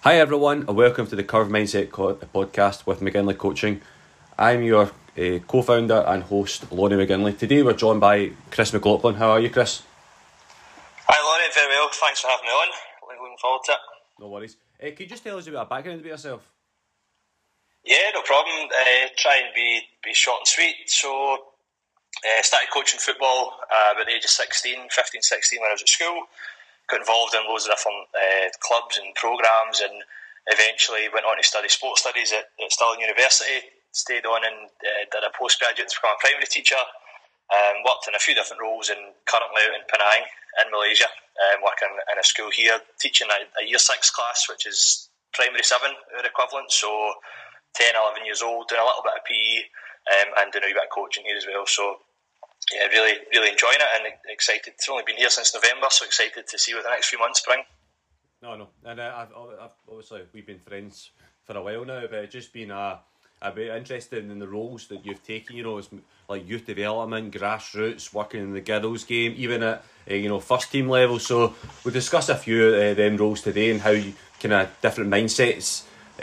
Hi everyone and welcome to the Curve Mindset podcast with McGinley Coaching. I'm your co-founder and host, Lonnie McGinley. Today we're joined by Chris McLaughlin. How are you, Chris? Hi Lonnie, very well. Thanks for having me on. Looking forward to it. No worries. Can you just tell us a bit of background about yourself? Yeah, no problem. Try and be short and sweet. So, started coaching football about the age of 15, 16 when I was at school. Got involved in loads of different clubs and programmes, and eventually went on to study sports studies at Stirling University. Stayed on and did a postgraduate to become a primary teacher. Worked in a few different roles, and currently out in Penang in Malaysia, working in a school here, teaching a year 6 class, which is primary 7, our equivalent. So 10, 11 years old, doing a little bit of PE and doing a wee bit of coaching here as well. So yeah, really enjoying it and excited. It's only been here since November, so excited to see what the next few months bring. No, and I've obviously we've been friends for a while now, but it's just been a bit interested in the roles that you've taken. You know, it's like youth development, grassroots, working in the girls' game, even at first team level. So we'll discuss a few of them roles today and how you kind of different mindsets,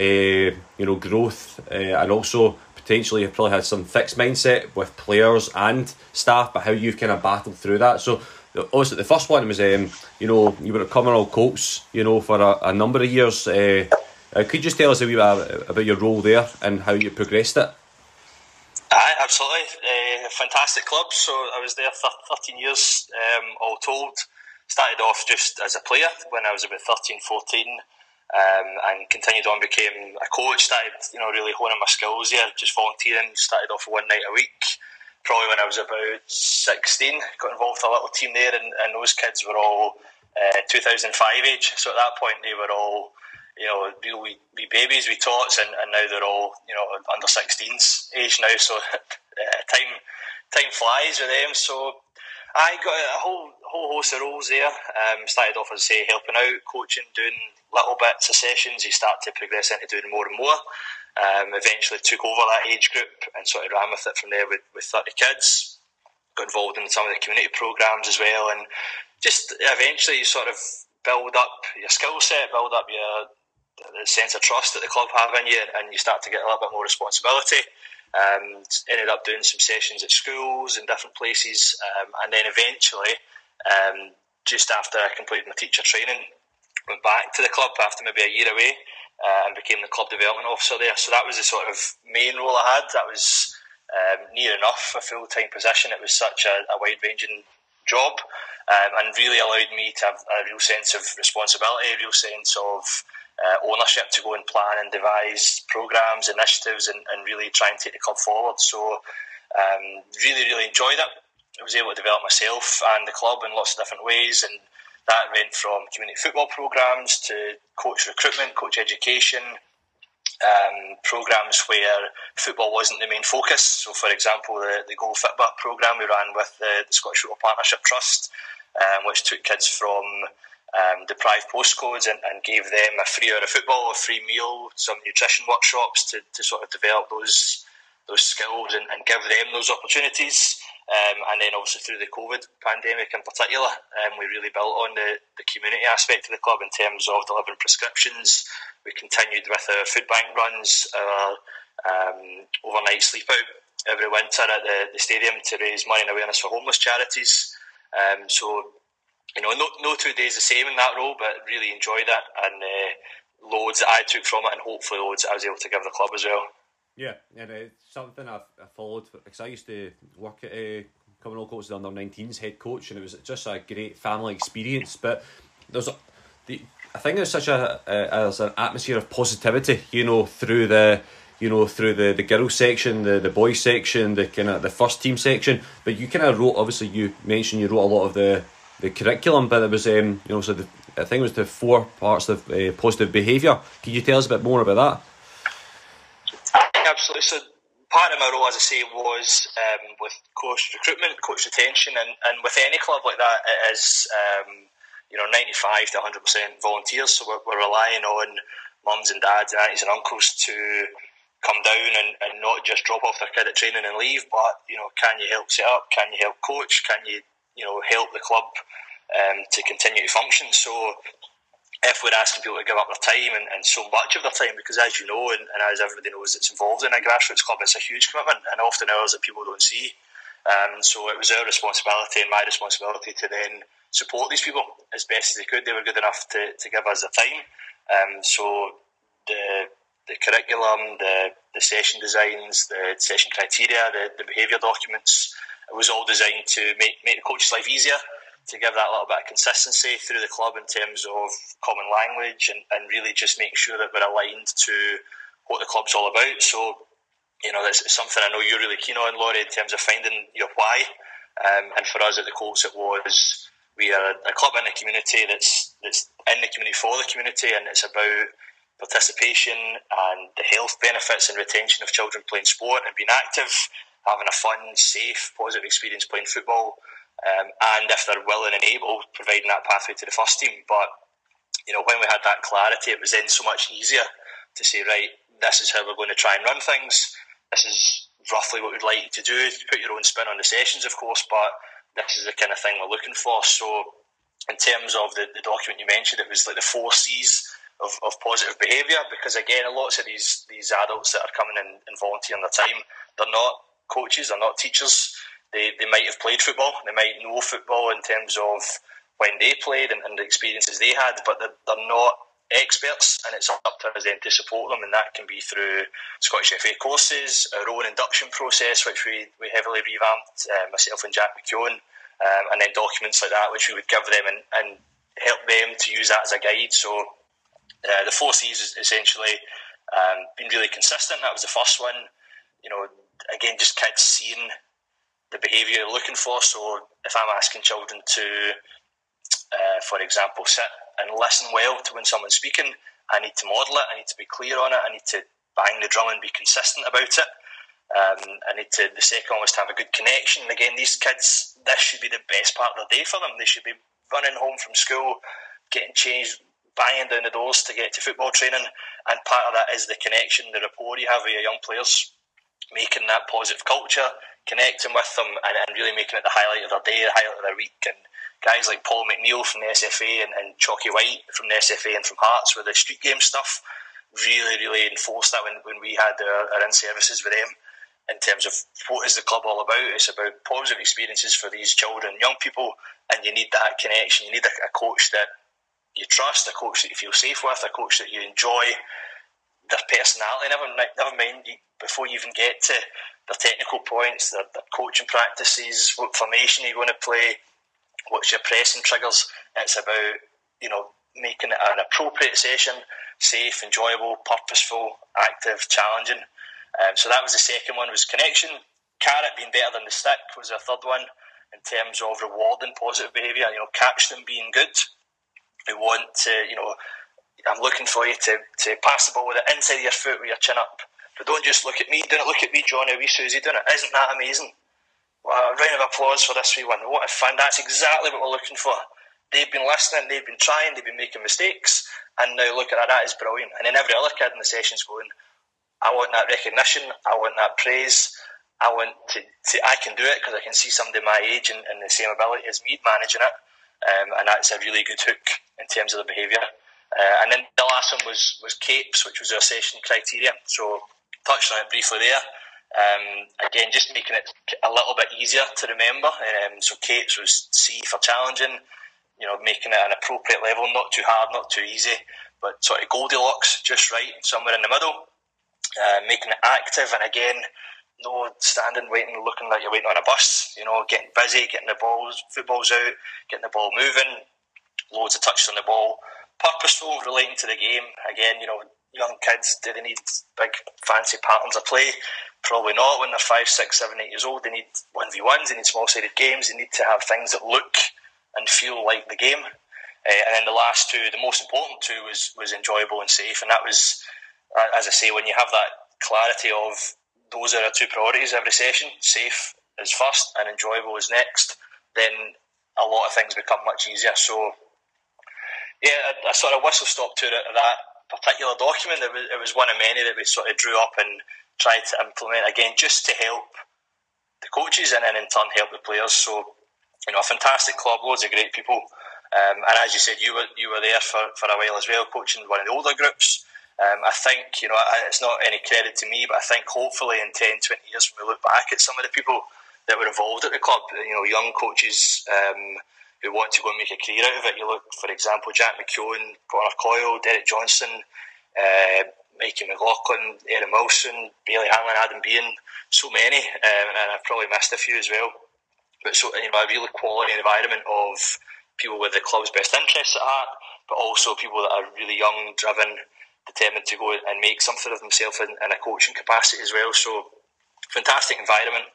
growth, and also potentially you've probably had some fixed mindset with players and staff, but how you've kind of battled through that. So obviously the first one was, you were at Commonwealth Colts, for a number of years. Could you just tell us a wee bit about your role there and how you progressed it? Aye, absolutely. Fantastic club. So I was there for 13 years, all told. Started off just as a player when I was about 13, 14. And continued on, became a coach, started really honing my skills there, just volunteering, started off one night a week. Probably when I was about 16, got involved with a little team there, and those kids were all 2005 age, so at that point they were all real wee babies, wee tots, and now they're all under 16s age now, so time flies with them. So I got a whole host of roles there. Started off, as I say, helping out, coaching, doing little bits of sessions. You start to progress into doing more and more. Eventually took over that age group and sort of ran with it from there with 30 kids. Got involved in some of the community programmes as well, and just eventually you sort of build up your skill set, build up the sense of trust that the club have in you, and you start to get a little bit more responsibility. Ended up doing some sessions at schools and different places, and then eventually, just after I completed my teacher training, went back to the club after maybe a year away, and became the club development officer there. So that was the sort of main role I had. That was near enough a full-time position. It was such a wide-ranging job, and really allowed me to have a real sense of responsibility, a real sense of ownership to go and plan and devise programmes, initiatives, and really try and take the club forward. So really enjoyed it. I was able to develop myself and the club in lots of different ways, and that went from community football programmes to coach recruitment, coach education, programmes where football wasn't the main focus. So for example, the Go Fitba programme we ran with the Scottish Football Partnership Trust, which took kids from deprived postcodes and gave them a free hour of football, a free meal, some nutrition workshops to sort of develop those skills and give them those opportunities. And then obviously through the COVID pandemic in particular, we really built on the community aspect of the club in terms of delivering prescriptions. We continued with our food bank runs, our overnight sleep out every winter at the stadium to raise money and awareness for homeless charities. So no 2 days the same in that role, but really enjoyed it, and loads that I took from it, and hopefully loads that I was able to give the club as well. Yeah, and it's something I followed, because I used to work at Commonwealth Colts as under-19s head coach, and it was just a great family experience. But I think there's such as an atmosphere of positivity, through the girls section, the boys section, the kind of the first team section. But you kind of wrote, obviously you mentioned you wrote a lot of the curriculum, but it was I think it was the 4 parts of positive behaviour. Can you tell us a bit more about that? Absolutely. So part of my role, as I say, was with coach recruitment, coach retention, and with any club like that, it is 95 to 100% volunteers. So we're relying on mums and dads and aunties and uncles to come down and not just drop off their kid at training and leave, but can you help set up? Can you help coach? Can you help the club to continue to function? So if we're asking people to give up their time and so much of their time, because as you know, and as everybody knows that's involved in a grassroots club, it's a huge commitment and often hours that people don't see. So it was our responsibility and my responsibility to then support these people as best as they could. They were good enough to give us the time. So the curriculum, the session designs, the session criteria, the behaviour documents, it was all designed to make the coach's life easier, to give that little bit of consistency through the club in terms of common language and really just make sure that we're aligned to what the club's all about. So, that's something I know you're really keen on, Laurie, in terms of finding your why. And for us at the Colts, we are a club in the community that's in the community for the community, and it's about participation and the health benefits and retention of children playing sport and being active, having a fun, safe, positive experience playing football. And if they're willing and able, providing that pathway to the first team. But, when we had that clarity, it was then so much easier to say, right, this is how we're going to try and run things. This is roughly what we'd like you to do. Put your own spin on the sessions, of course, but this is the kind of thing we're looking for. So in terms of the document you mentioned, it was like the 4 C's of positive behaviour, because again, lots of these adults that are coming in and volunteering their time, they're not coaches, they're not teachers. They might have played football, they might know football in terms of when they played and the experiences they had, but they're not experts, and it's up to us then to support them, and that can be through Scottish FA courses, our own induction process, which we heavily revamped, myself and Jack McKeown, and then documents like that, which we would give them and help them to use that as a guide. So the 4 C's is essentially been really consistent. That was the first one. Again, just kids seeing the behaviour you're looking for. So if I'm asking children to, for example, sit and listen well to when someone's speaking, I need to model it, I need to be clear on it, I need to bang the drum and be consistent about it. The second one was to have a good connection. And again, these kids, this should be the best part of the day for them. They should be running home from school, getting changed, banging down the doors to get to football training, and part of that is the connection, the rapport you have with your young players, making that positive culture, connecting with them, and really making it the highlight of their day, the highlight of their week. And guys like Paul McNeil from the SFA and Chalky White from the SFA and from Hearts with the street game stuff really, really enforced that when we had our in-services with them, in terms of what is the club all about. It's about positive experiences for these children, young people, and you need that connection. You need a coach that you trust, a coach that you feel safe with, a coach that you enjoy their personality, never mind before you even get to their technical points, their coaching practices, what formation you're going to play, what's your pressing triggers. It's about making it an appropriate session, safe, enjoyable, purposeful, active, challenging. So that was the second one, was connection. Carrot being better than the stick was our third one, in terms of rewarding positive behaviour. Catch them being good. We want to, I'm looking for you to pass the ball with the inside of your foot with your chin up. But don't just look at me, don't look at me, Johnny, wee Susie doing it. Isn't that amazing? Well, a round of applause for this wee one. What a fun, that's exactly what we're looking for. They've been listening, they've been trying, they've been making mistakes, and now look at that is brilliant. And then every other kid in the session's going, I want that recognition, I want that praise, I can do it because I can see somebody my age and the same ability as me managing it. And that's a really good hook in terms of the behaviour. And then the last one was CAPES, which was our session criteria. So touched on it briefly there. Again, just making it a little bit easier to remember. So CAPES was C for challenging, making it an appropriate level, not too hard, not too easy, but sort of Goldilocks, just right, somewhere in the middle. Making it active, and again, no standing waiting, looking like you're waiting on a bus. Getting busy, getting the footballs out, getting the ball moving, loads of touches on the ball, purposeful, relating to the game. Again, young kids, do they need big fancy patterns of play? Probably not. When they're 5, 6, 7, 8 years old, they need 1v1s, they need small-sided games, they need to have things that look and feel like the game. And then the last two, the most important two, was enjoyable and safe. And that was, as I say, when you have that clarity of those are our two priorities every session, safe is first and enjoyable is next, then a lot of things become much easier. So yeah, a sort of whistle stop tour of that particular document. It was one of many that we sort of drew up and tried to implement, again, just to help the coaches and then in turn help the players. So, a fantastic club, loads of great people. And as you said, you were there for a while as well, coaching one of the older groups. I think, it's not any credit to me, but I think hopefully in 10, 20 years when we look back at some of the people that were involved at the club, young coaches who want to go and make a career out of it. You look, for example, Jack McKeown, Connor Coyle, Derek Johnson, Mikey McLaughlin, Aaron Wilson, Bailey Hanlon, Adam Bean, so many, and I've probably missed a few as well. But so, a really quality environment of people with the club's best interests at heart, but also people that are really young, driven, determined to go and make something of themselves in a coaching capacity as well. So, fantastic environment.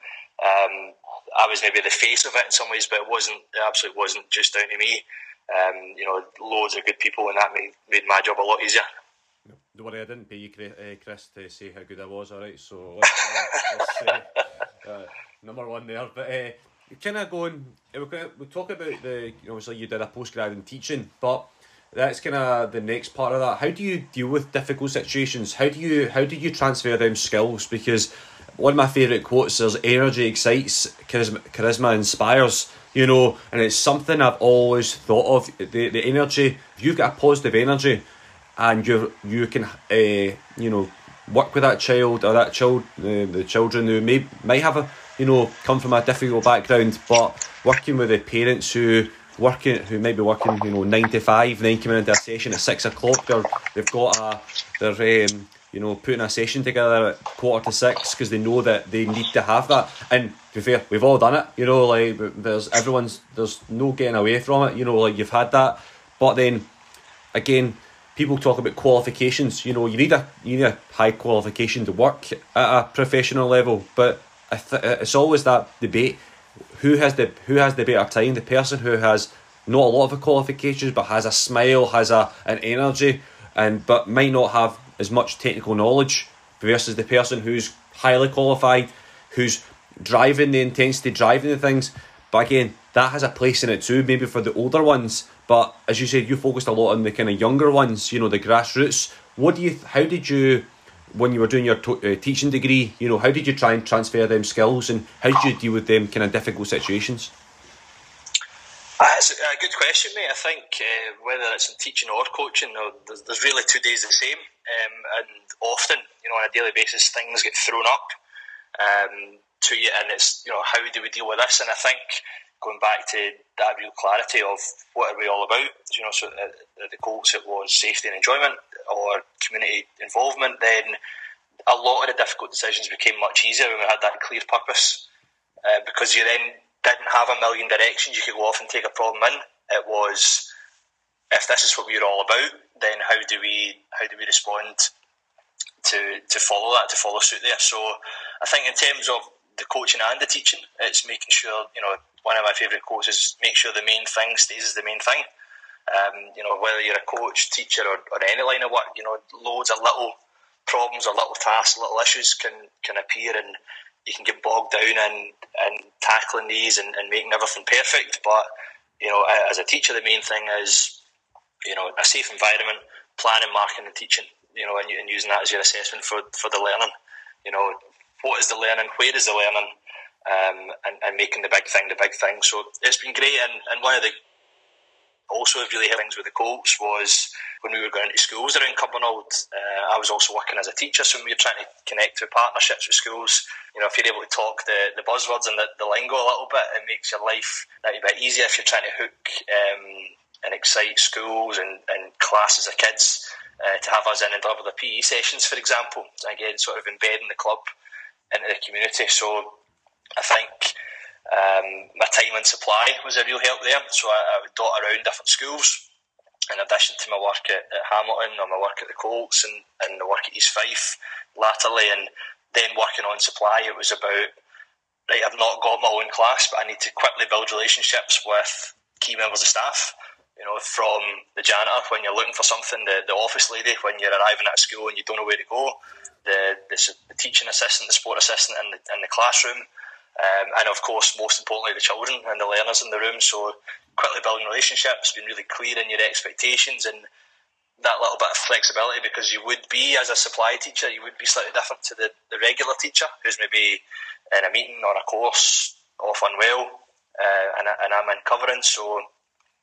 I was maybe the face of it in some ways, but it absolutely wasn't just down to me. Loads of good people, and that made my job a lot easier. Don't worry, I didn't pay you, Chris, to say how good I was, alright? So let's number one there. But kind of going, we'll talk about obviously you did a postgrad in teaching, but that's kind of the next part of that. How do you deal with difficult situations? How do you transfer them skills? Because one of my favourite quotes is energy excites, charisma inspires, and it's something I've always thought of. The energy, if you've got a positive energy and you can work with that child or the children who might have come from a difficult background, but working with the parents who might be working 9 to 5, then coming into a session at 6 o'clock, they're putting a session together at 5:45 because they know that they need to have that. And to be fair, we've all done it. There's no getting away from it. You've had that, but then again, people talk about qualifications. You need a high qualification to work at a professional level, but it's always that debate: who has the better time? The person who has not a lot of qualifications but has a smile, has an energy, but might not have as much technical knowledge, versus the person who's highly qualified, who's driving the intensity, driving the things. But again, that has a place in it too, maybe for the older ones. But as you said, you focused a lot on the kind of younger ones, the grassroots. How did you, when you were doing your teaching degree, how did you try and transfer them skills, and how did you deal with them kind of difficult situations? It's a good question, mate. I think whether it's in teaching or coaching, there's really 2 days the same, and often, on a daily basis, things get thrown up to you, and it's how do we deal with this? And I think going back to that real clarity of what are we all about, so at the Colts it was safety and enjoyment or community involvement. Then a lot of the difficult decisions became much easier when we had that clear purpose, because you then didn't have a million directions you could go off and take a problem in. It was, if this is what we're all about, then how do we respond to follow that, to follow suit there. So I think in terms of the coaching and the teaching, it's making sure, one of my favourite quotes is make sure the main thing stays as the main thing. Whether you're a coach, teacher, or any line of work, loads of little problems or little tasks, little issues can appear, and you can get bogged down in tackling these and making everything perfect. But as a teacher, the main thing is a safe environment, planning, marking, and teaching. And using that as your assessment for the learning. What is the learning? Where is the learning? And making the big thing. So it's been great. And one of the also really things with the Colts was when we were going into schools around Cumbernauld. I was also working as a teacher, so we were trying to connect with partnerships with schools. If you're able to talk the buzzwords and the lingo a little bit, it makes your life that a bit easier if you're trying to hook and excite schools and classes of kids to have us in and deliver the PE sessions, for example. Again, sort of embedding the club into the community. So I think my time and supply was a real help there. So I would dot around different schools in addition to my work at Hamilton or my work at the Colts and the work at East Fife latterly. And then working on supply, it was about, right, I've not got my own class, but I need to quickly build relationships with key members of staff. From the janitor when you're looking for something, the office lady when you're arriving at a school and you don't know where to go, the teaching assistant, the sport assistant in the classroom, and of course, most importantly, the children and the learners in the room. So quickly building relationships, being really clear in your expectations, and that little bit of flexibility, because you would be, as a supply teacher, you would be slightly different to the regular teacher who's maybe in a meeting or a course off unwell, and I'm in covering. So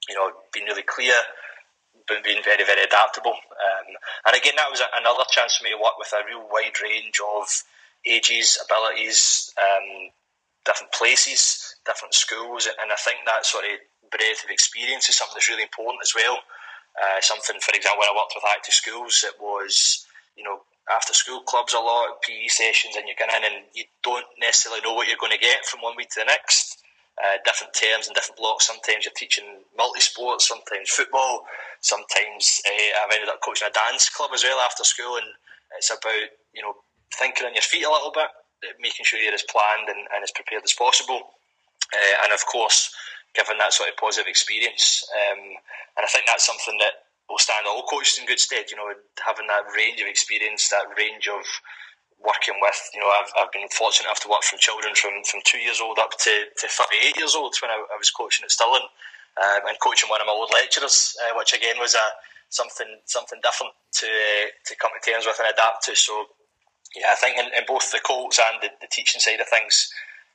being really clear, but being very, very adaptable. And again, that was another chance for me to work with a real wide range of ages, abilities, different places, different schools, and I think that sort of breadth of experience is something that's really important as well. Something, for example, when I worked with active schools, it was, after school clubs a lot, PE sessions, and you get in and you don't necessarily know what you're going to get from one week to the next. Different terms and different blocks. Sometimes you're teaching multi-sports, sometimes football, sometimes I've ended up coaching a dance club as well after school, and it's about, thinking on your feet a little bit, making sure you're as planned and as prepared as possible, and of course giving that sort of positive experience, and I think that's something that will stand all coaches in good stead, having that range of experience, that range of working with, I've been fortunate enough to work from children from 2 years old up to 38 years old when I was coaching at Stirling, and coaching one of my old lecturers, which again was something different to come to terms with and adapt to. So yeah, I think in both the Colts and the teaching side of things,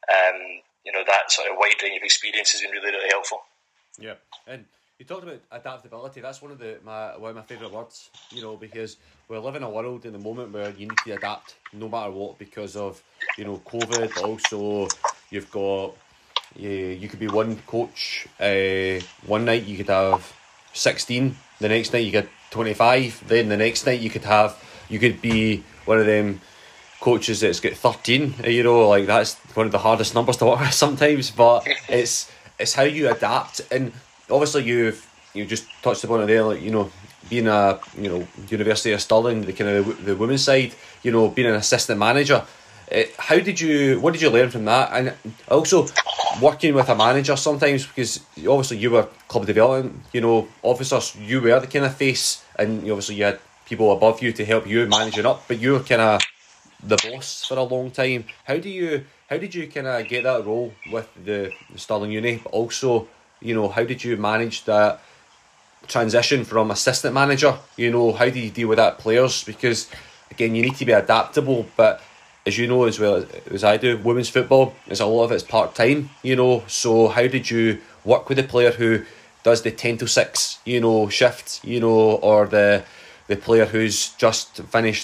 that sort of wide range of experience has been really, really helpful. Yeah, and you talked about adaptability. That's one of my favourite words, because we live in a world in the moment where you need to adapt no matter what because of, COVID, but also you've got, you could be one coach, one night you could have 16, the next night you get 25, then the next night you could be one of them coaches that's got 13, like that's one of the hardest numbers to work with sometimes, but it's how you adapt. And obviously you just touched upon it there, like, being a, University of Stirling, the kind of the women's side, being an assistant manager. What did you learn from that? And also working with a manager sometimes, because obviously you were club development, officers, you were the kind of face, and obviously you had people above you to help you managing up, but you were kind of the boss for a long time. How did you kind of get that role with the Stirling Uni, but also, how did you manage that transition from assistant manager? How do you deal with that players? Because again, you need to be adaptable, but as you know as well as I do, women's football is a lot of it's part-time, so how did you work with a player who does the 10 to 6 shift, or the player who's just finished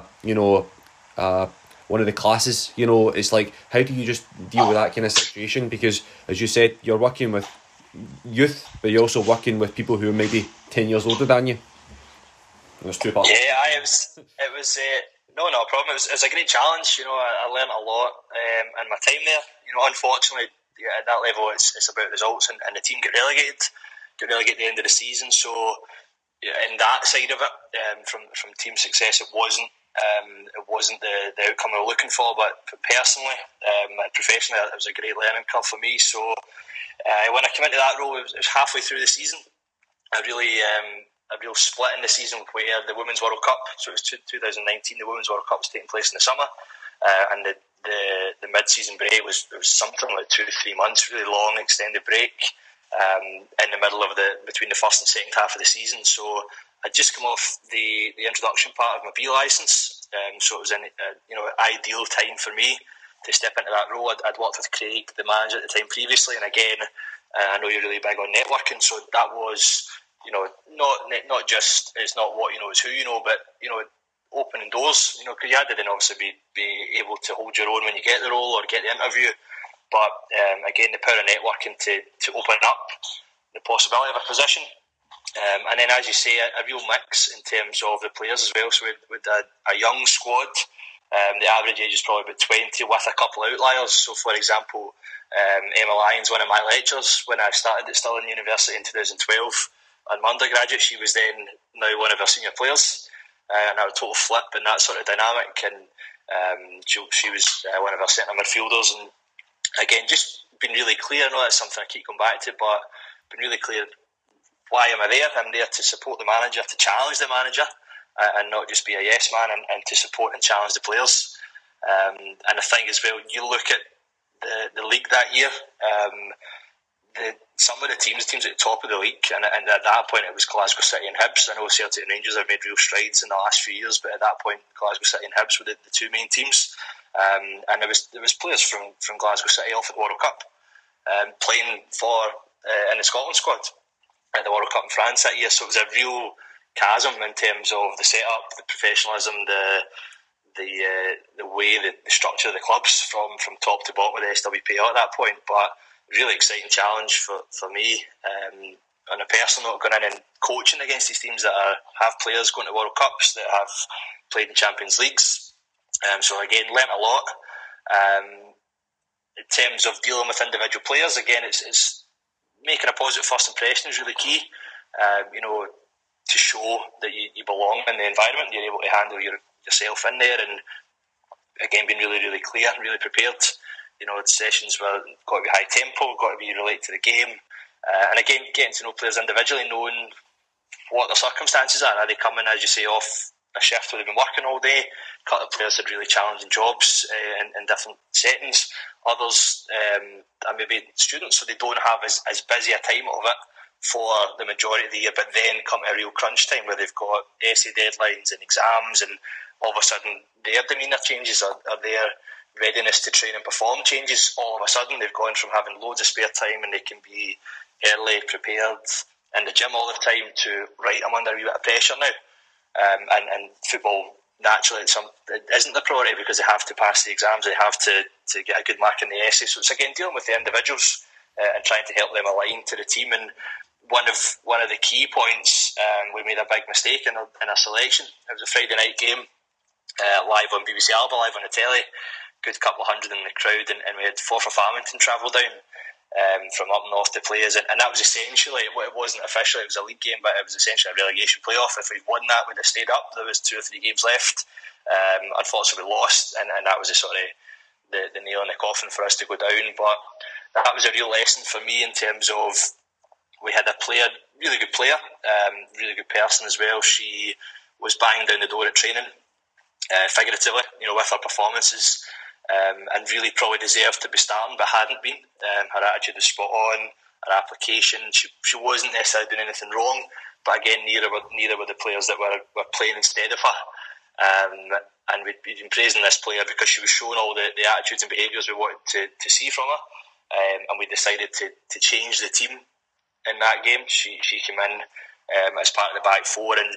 one of the classes? It's like, how do you just deal with that kind of situation? Because as you said, you're working with youth, but you're also working with people who are maybe 10 years older than you. There's two parts. Yeah, it was no problem. It was a great challenge. I learned a lot in my time there. Unfortunately, at that level, it's about results, and the team get relegated at the end of the season. So in that side of it, from team success, it wasn't the outcome we were looking for. But personally, professionally, it was a great learning curve for me. So when I came into that role, it was halfway through the season. A real split in the season where the Women's World Cup, so it was 2019, the Women's World Cup was taking place in the summer, and the mid-season break was something like 2-3 months, really long extended break, in the middle of between the first and second half of the season. So I'd just come off the introduction part of my B licence, so it was an ideal time for me to step into that role. I'd worked with Craig, the manager at the time previously, and again, I know you're really big on networking, so that was, not just, it's not what you know, it's who you know, but opening doors, because you had to then obviously be able to hold your own when you get the role or get the interview, but again, the power of networking to open up the possibility of a position, and then as you say, a real mix in terms of the players as well. So with a young squad, the average age is probably about 20 with a couple of outliers. So for example, Emma Lyons, one of my lecturers when I started at Stirling University in 2012, and my undergraduate, she was then now one of our senior players, and a total flip in that sort of dynamic, and she was one of our centre midfielders, and again, just been really clear. I know that's something I keep coming back to, but been really clear, why am I there? I'm there to support the manager, to challenge the manager, and not just be a yes man, and to support and challenge the players. And I think as well, you look at the league that year, some of the teams at the top of the league, and at that point it was Glasgow City and Hibs. I know Celtic and Rangers have made real strides in the last few years, but at that point Glasgow City and Hibs were the two main teams, and there was players from Glasgow City off at the World Cup, playing for in the Scotland squad. at the World Cup in France that year. So it was a real chasm in terms of the setup, the professionalism, the way, the structure of the clubs from top to bottom with the SWPL at that point. But really exciting challenge for me. On a personal note, going in and coaching against these teams that have players going to World Cups, that have played in Champions Leagues. So again, learnt a lot. In terms of dealing with individual players, again, it's making a positive first impression is really key. To show that you belong in the environment, you're able to handle yourself in there, and again, being really, really clear and really prepared. The sessions were got to be high tempo, got to be related to the game, and again, getting to know players individually, knowing what their circumstances are. Are they coming, as you say, off a shift where they've been working all day? A couple of players had really challenging jobs in different settings. Others are maybe students, so they don't have as busy a time of it for the majority of the year, but then come to a real crunch time where they've got essay deadlines and exams, and all of a sudden their demeanour changes, or their readiness to train and perform changes. All of a sudden they've gone from having loads of spare time and they can be early, prepared in the gym all the time, to right, I'm under a wee bit of pressure now. And football, naturally, it isn't the priority because they have to pass the exams, they have to get a good mark in the essay. So it's again dealing with the individuals and trying to help them align to the team. And one of the key points, we made a big mistake in our selection. It was a Friday night game, live on BBC Alba, live on the telly. Good couple of hundred in the crowd, and we had Forfar Farmington travel down from up north to play us, and that was essentially, it wasn't officially, it was a league game, but it was essentially a relegation playoff. If we'd won that, we'd have stayed up. There was 2 or 3 games left. Unfortunately we lost, and that was the nail in the coffin for us to go down. But that was a real lesson for me in terms of, we had a player, really good player, really good person as well. She was banging down the door at training, figuratively, with her performances, and really probably deserved to be starting, but hadn't been. Her attitude was spot on, her application, she wasn't necessarily doing anything wrong, but again, neither were the players that were playing instead of her. And we'd been praising this player because she was showing all the attitudes and behaviours we wanted to see from her, and we decided to change the team in that game. She came in as part of the back four, and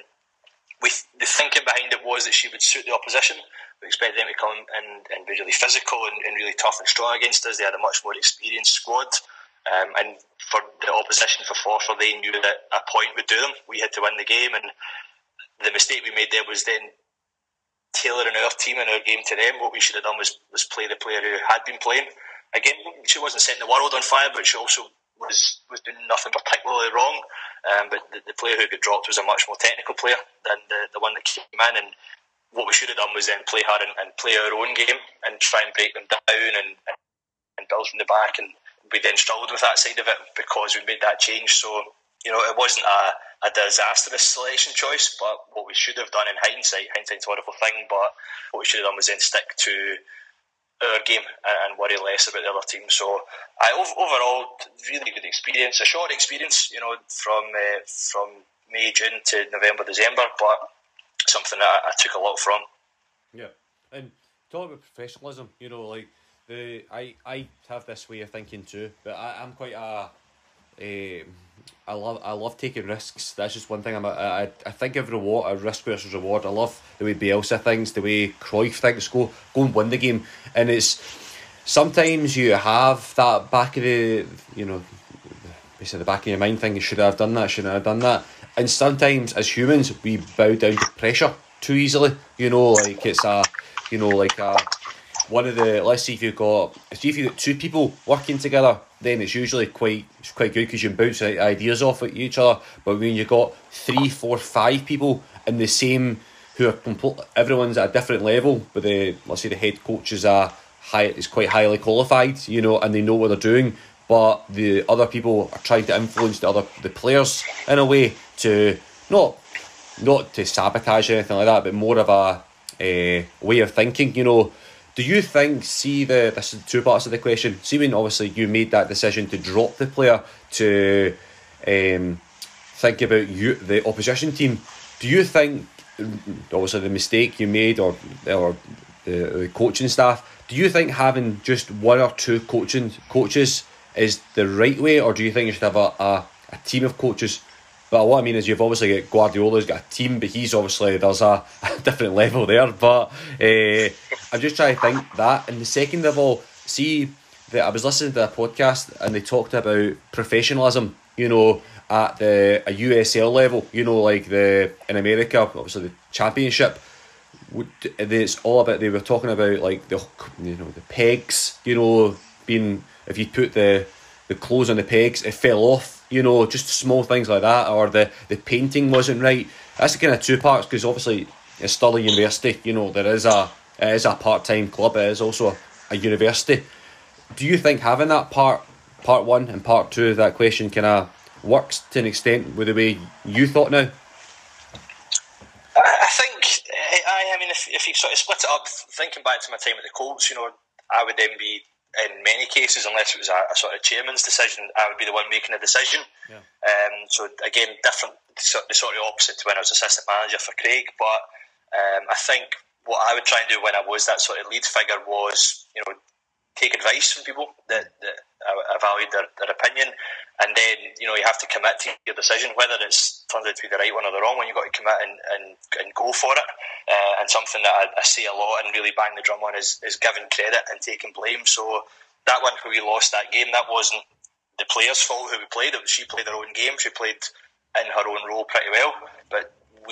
the thinking behind it was that she would suit the opposition. We expected them to come in and be really physical and really tough and strong against us. They had a much more experienced squad, and for the opposition, for Forfar, they knew that a point would do them. We had to win the game, and the mistake we made there was then tailoring our team and our game to them. What we should have done was play the player who had been playing. Again, she wasn't setting the world on fire, but she also was doing nothing particularly wrong. But the player who got dropped was a much more technical player than the one that came in. And what we should have done was then play her and play our own game and try and break them down and build from the back. And we then struggled with that side of it because we made that change. So, it wasn't a disastrous selection choice, but what we should have done in hindsight's a wonderful thing, but what we should have done was then stick to our game and worry less about the other team. So overall, really good experience, a short experience, from May, June to November, December, but something that I took a lot from. Yeah, and talk about professionalism, I have this way of thinking too, but I'm quite I love taking risks. That's just one thing. I think of reward, a risk versus reward. I love the way Bielsa thinks, the way Cruyff thinks. Go and win the game. And it's sometimes you have that back of the basically the back of your mind thinking, should I have done that? Shouldn't I have done that? And sometimes as humans we bow down to pressure too easily. One of the, let's see, if you've got 2 people working together, then it's usually quite good because you bounce ideas off at each other. But when you've got 3, 4, 5 people in the same, who are everyone's at a different level, but let's say the head coach is quite highly qualified, and they know what they're doing, but the other people are trying to influence the players in a way to not to sabotage or anything like that, but more of a way of thinking, Do you think, this is 2 parts of the question, see when obviously you made that decision to drop the player to think about the opposition team, do you think, obviously the mistake you made or the coaching staff, do you think having just 1 or 2 coaches is the right way, or do you think you should have a team of coaches. But what I mean is you've obviously got Guardiola's got a team, but he's obviously, there's a different level there. But I'm just trying to think that. And the second of all, see, that I was listening to a podcast and they talked about professionalism, you know, at a USL level, you know, like in America, obviously the championship. It's all about, they were talking about like the pegs, you know, being, if you put the clothes on the pegs, it fell off, you know, just small things like that, or the painting wasn't right. That's the kind of two parts, because obviously at Stirling University, you know, it is a part-time club, it is also a university. Do you think having that part one and part two of that question kind of works to an extent with the way you thought now? I think, I mean, if you sort of split it up, thinking back to my time at the Colts, you know, I would then be, in many cases, unless it was a sort of chairman's decision, I would be the one making a decision. Yeah. So again, different, the sort of opposite to when I was assistant manager for Craig. But I think what I would try and do when I was that sort of lead figure was, you know, take advice from people that I valued their opinion, and then, you know, you have to commit to your decision, whether it's turns out to be the right one or the wrong one. You've got to commit and go for it. And something that I say a lot and really bang the drum on is giving credit and taking blame. So that one where we lost that game, that wasn't the player's fault who we played. She played her own game. She played in her own role pretty well, but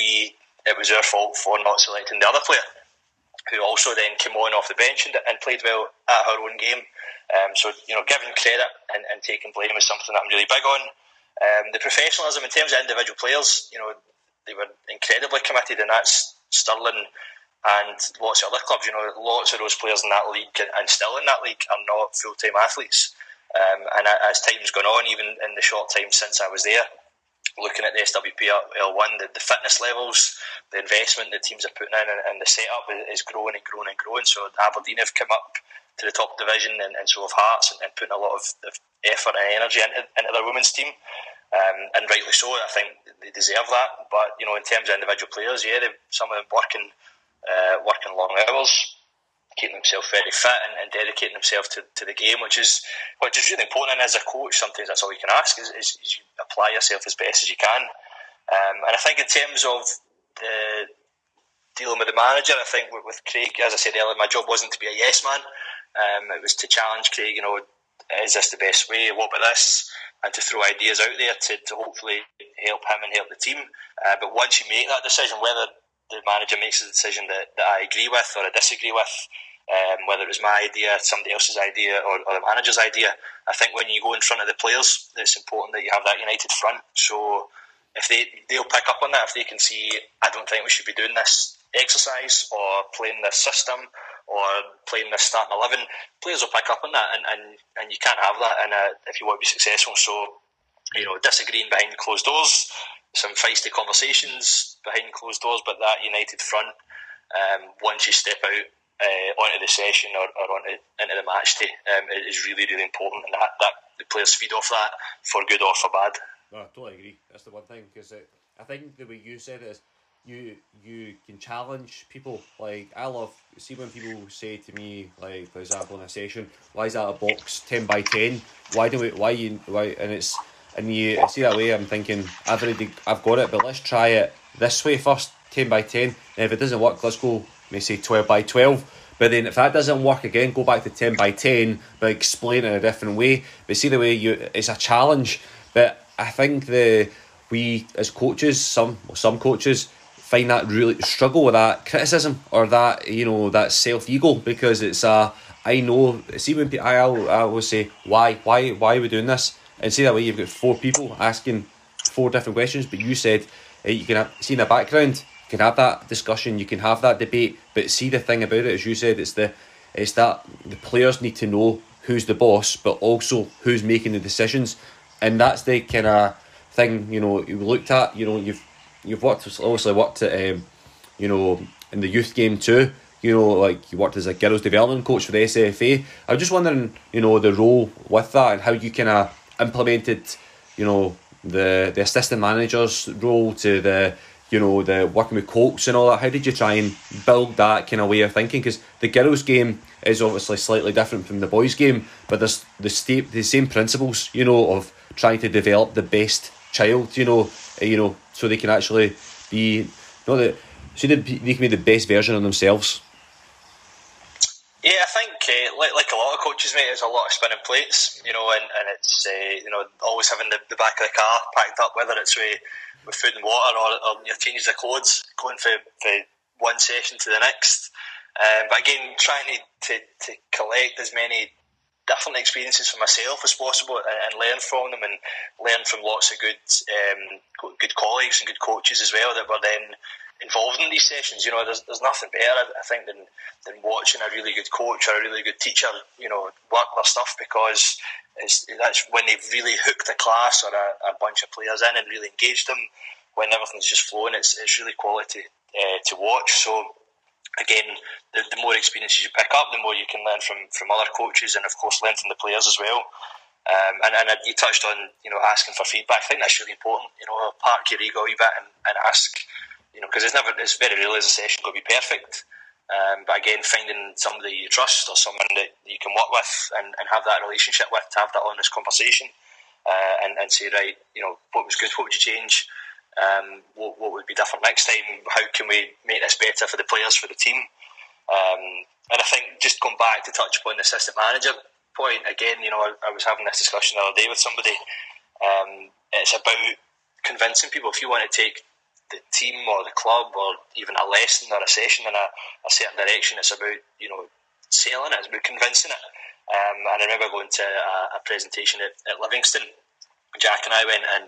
it was our fault for not selecting the other player, who also then came on off the bench and played well at her own game. So, you know, giving credit and taking blame is something that I'm really big on. The professionalism in terms of individual players, you know, they were incredibly committed, and that's Stirling and lots of other clubs. You know, lots of those players in that league and still in that league are not full-time athletes. And as time's gone on, even in the short time since I was there, looking at the SWPL1, the fitness levels, the investment that teams are putting in, and the setup is growing and growing and growing. So Aberdeen have come up to the top division, and so have Hearts, and putting a lot of effort and energy into their women's team. And rightly so. I think they deserve that. But, you know, in terms of individual players, yeah, some of them working long hours, keeping themselves very fit and dedicating themselves to the game, which is really important. And as a coach, sometimes that's all you can ask is you apply yourself as best as you can. And I think in terms of dealing with the manager, I think with Craig, as I said earlier, my job wasn't to be a yes man. It was to challenge Craig, you know, is this the best way? What about this? And to throw ideas out there to hopefully help him and help the team. But once you make that decision, whether the manager makes a decision that I agree with or I disagree with, whether it was my idea, somebody else's idea, or the manager's idea, I think when you go in front of the players, it's important that you have that united front. So if they'll pick up on that, if they can see, I don't think we should be doing this exercise or playing this system or playing this starting 11, players will pick up on that, and you can't have that if you want to be successful. So, you know, disagreeing behind closed doors, some feisty conversations behind closed doors, but that united front, once you step out onto the session or into the match day, is really, really important, and that the players feed off that for good or for bad. No, I totally agree. That's the one thing, because I think the way you said it is you can challenge people. Like, I love, see when people say to me, like, for example, in a session, why is that a box 10 by 10? And you see that way, I'm thinking, I've got it, but let's try it this way first, 10 by 10, and if it doesn't work, let's go, may say 12 by 12, but then if that doesn't work again, go back to 10 by 10, but explain it in a different way. But see the way it's a challenge. But I think we as coaches, some coaches find that really struggle with that criticism or that, you know, that self-ego, because it's I know, see when I always say, why are we doing this? And see that way you've got 4 people asking 4 different questions, but you said you can see in the background, you can have that discussion, you can have that debate, but see the thing about it, as you said, it's that the players need to know who's the boss, but also who's making the decisions. And that's the kind of thing, you know, you looked at, you know, you've obviously worked at, you know, in the youth game too, you know, like you worked as a girls development coach for the SFA. I was just wondering, you know, the role with that and how you kind of implemented, you know, the assistant manager's role to the, you know, the working with Colts and all that. How did you try and build that kind of way of thinking? Because the girls game is obviously slightly different from the boys game, but there's the same principles, you know, of trying to develop the best child, so they can actually be, so they can be the best version of themselves. Yeah, I think like a lot of coaches, mate, there's a lot of spinning plates, and it's always having the back of the car packed up, whether it's with food and water or your changes of clothes, going for one session to the next. But again, trying to collect as many different experiences for myself as possible and learn from them, and learn from lots of good colleagues and good coaches as well that were then involved in these sessions. There's nothing better, I think, than watching a really good coach or a really good teacher, work their stuff, because that's when they've really hooked a class or a bunch of players in and really engaged them. When everything's just flowing, it's really quality to watch. So again, the more experiences you pick up, the more you can learn from other coaches, and of course learn from the players as well. And you touched on asking for feedback. I think that's really important. Park your ego a wee bit and ask. Because it's very rarely is a session going to be perfect. But again, finding somebody you trust or someone that you can work with and have that relationship with, to have that honest conversation, and say, right, what was good, what would you change, what would be different next time, how can we make this better for the players, for the team. And I think, just going back to touch upon the assistant manager point, again, I was having this discussion the other day with somebody. It's about convincing people. If you want to take the team or the club or even a lesson or a session in a certain direction, it's about selling it, it's about convincing it. And I remember going to a presentation at Livingston. Jack and I went, and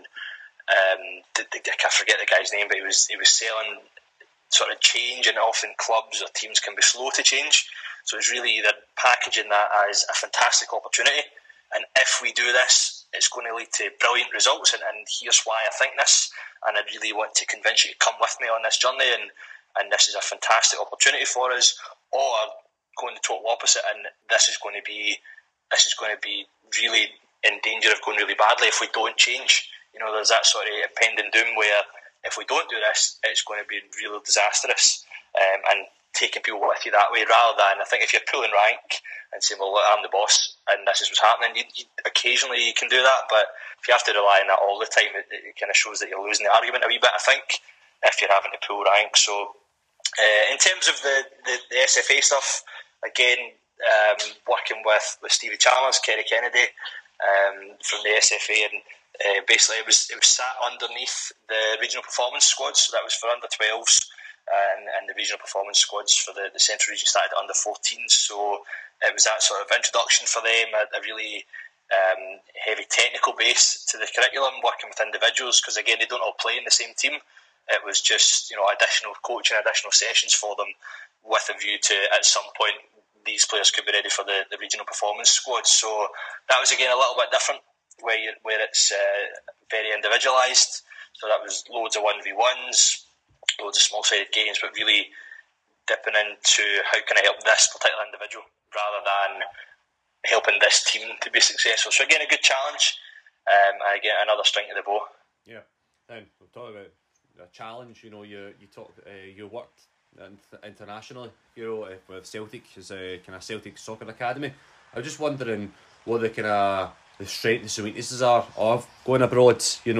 I forget the guy's name, but he was selling sort of change, and often clubs or teams can be slow to change. So it's really either packaging that as a fantastic opportunity, and if we do this, it's going to lead to brilliant results, and here's why I think this, and I really want to convince you to come with me on this journey, and this is a fantastic opportunity for us. Or going the total opposite, and this is going to be really in danger of going really badly if we don't change. There's that sort of impending doom where if we don't do this, it's going to be really disastrous. And taking people with you that way, rather than, I think, if you're pulling rank and saying, well, look, I'm the boss and this is what's happening, occasionally you can do that, but if you have to rely on that all the time, it kind of shows that you're losing the argument a wee bit, I think, if you're having to pull rank. So in terms of the SFA stuff, again, working with Stevie Chalmers, Kerry Kennedy from the SFA, and basically it was sat underneath the regional performance squads, so that was for under 12s. And the regional performance squads for the Central Region started at under 14s, so it was that sort of introduction for them, a really heavy technical base to the curriculum, working with individuals, because again, they don't all play in the same team. It was just additional coaching, additional sessions for them, with a view to, at some point, these players could be ready for the regional performance squads. So that was again a little bit different, where it's very individualised. So that was loads of 1v1s, loads of small-sided games, but really dipping into how can I help this particular individual rather than helping this team to be successful. So again, a good challenge, and again, another string to the bow. Yeah, and we'll talk about a challenge. You worked internationally, with Celtic as a kind of Celtic Soccer Academy. I was just wondering what the kind of the strengths and weaknesses are of going abroad,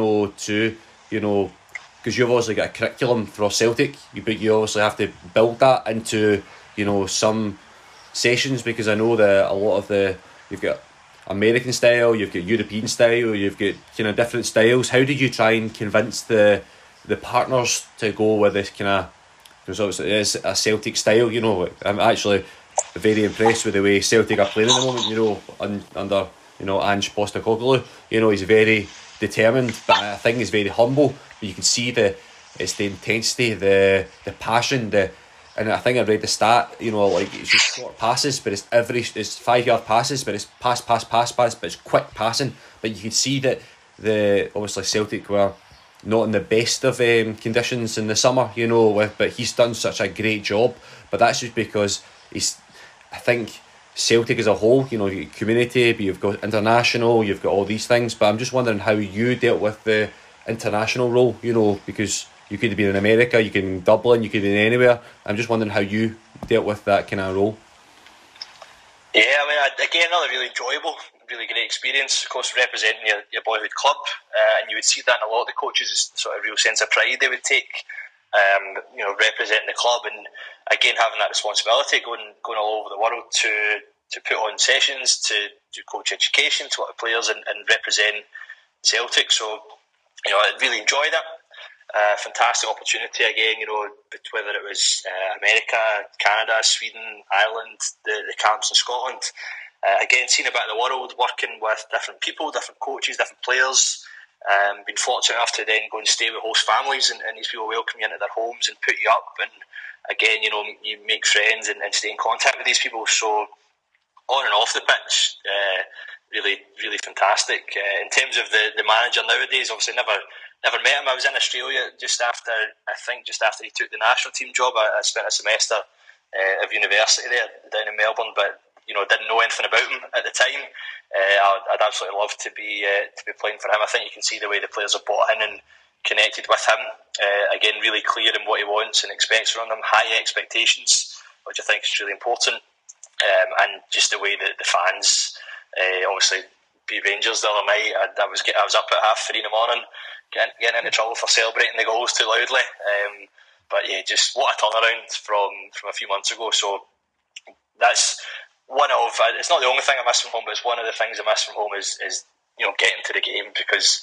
because you've obviously got a curriculum for Celtic, but you obviously have to build that into, some sessions, because I know that a lot of you've got American style, you've got European style, you've got kind of different styles. How did you try and convince the partners to go with this kind of, because obviously it is a Celtic style, I'm actually very impressed with the way Celtic are playing at the moment, under Ange Postecoglou. He's very determined, but I think he's very humble. But you can see it's the intensity, the passion, and I think I read the stat, it's just short passes, but it's 5-yard passes, but it's pass, but it's quick passing. But you can see that obviously Celtic were not in the best of conditions in the summer, but he's done such a great job. But that's just because I think Celtic as a whole, you've got community, but you've got international, you've got all these things. But I'm just wondering how you dealt with the international role, because you could have been in America, you could have been in Dublin, you could have been anywhere. I'm just wondering how you dealt with that kind of role. Yeah, again, another really enjoyable really great experience. Of course, representing your boyhood club, and you would see that in a lot of the coaches, sort of real sense of pride they would take. Representing the club, and again having that responsibility, going all over the world to put on sessions, to do coach education to the players, and represent Celtic. So, I really enjoyed it. Fantastic opportunity again. Whether it was America, Canada, Sweden, Ireland, the camps in Scotland. Again, seeing a bit of the world, working with different people, different coaches, different players. Been fortunate enough to then go and stay with host families, and these people welcome you into their homes and put you up. And again, you make friends and stay in contact with these people. So on and off the pitch, really, really fantastic. In terms of the manager nowadays, obviously never met him. I was in Australia just after he took the national team job. I spent a semester of university there down in Melbourne, but didn't know anything about him at the time. I'd absolutely love to be playing for him. I think you can see the way the players have bought in and connected with him. Again, really clear in what he wants and expects from them. High expectations, which I think is really important. And just the way that the fans obviously beat Rangers the other night. I was up at 3:30 in the morning, getting into trouble for celebrating the goals too loudly. But yeah, just what a turnaround from a few months ago. So that's one of, it's not the only thing I miss from home, but it's one of the things I miss from home is getting to the game, because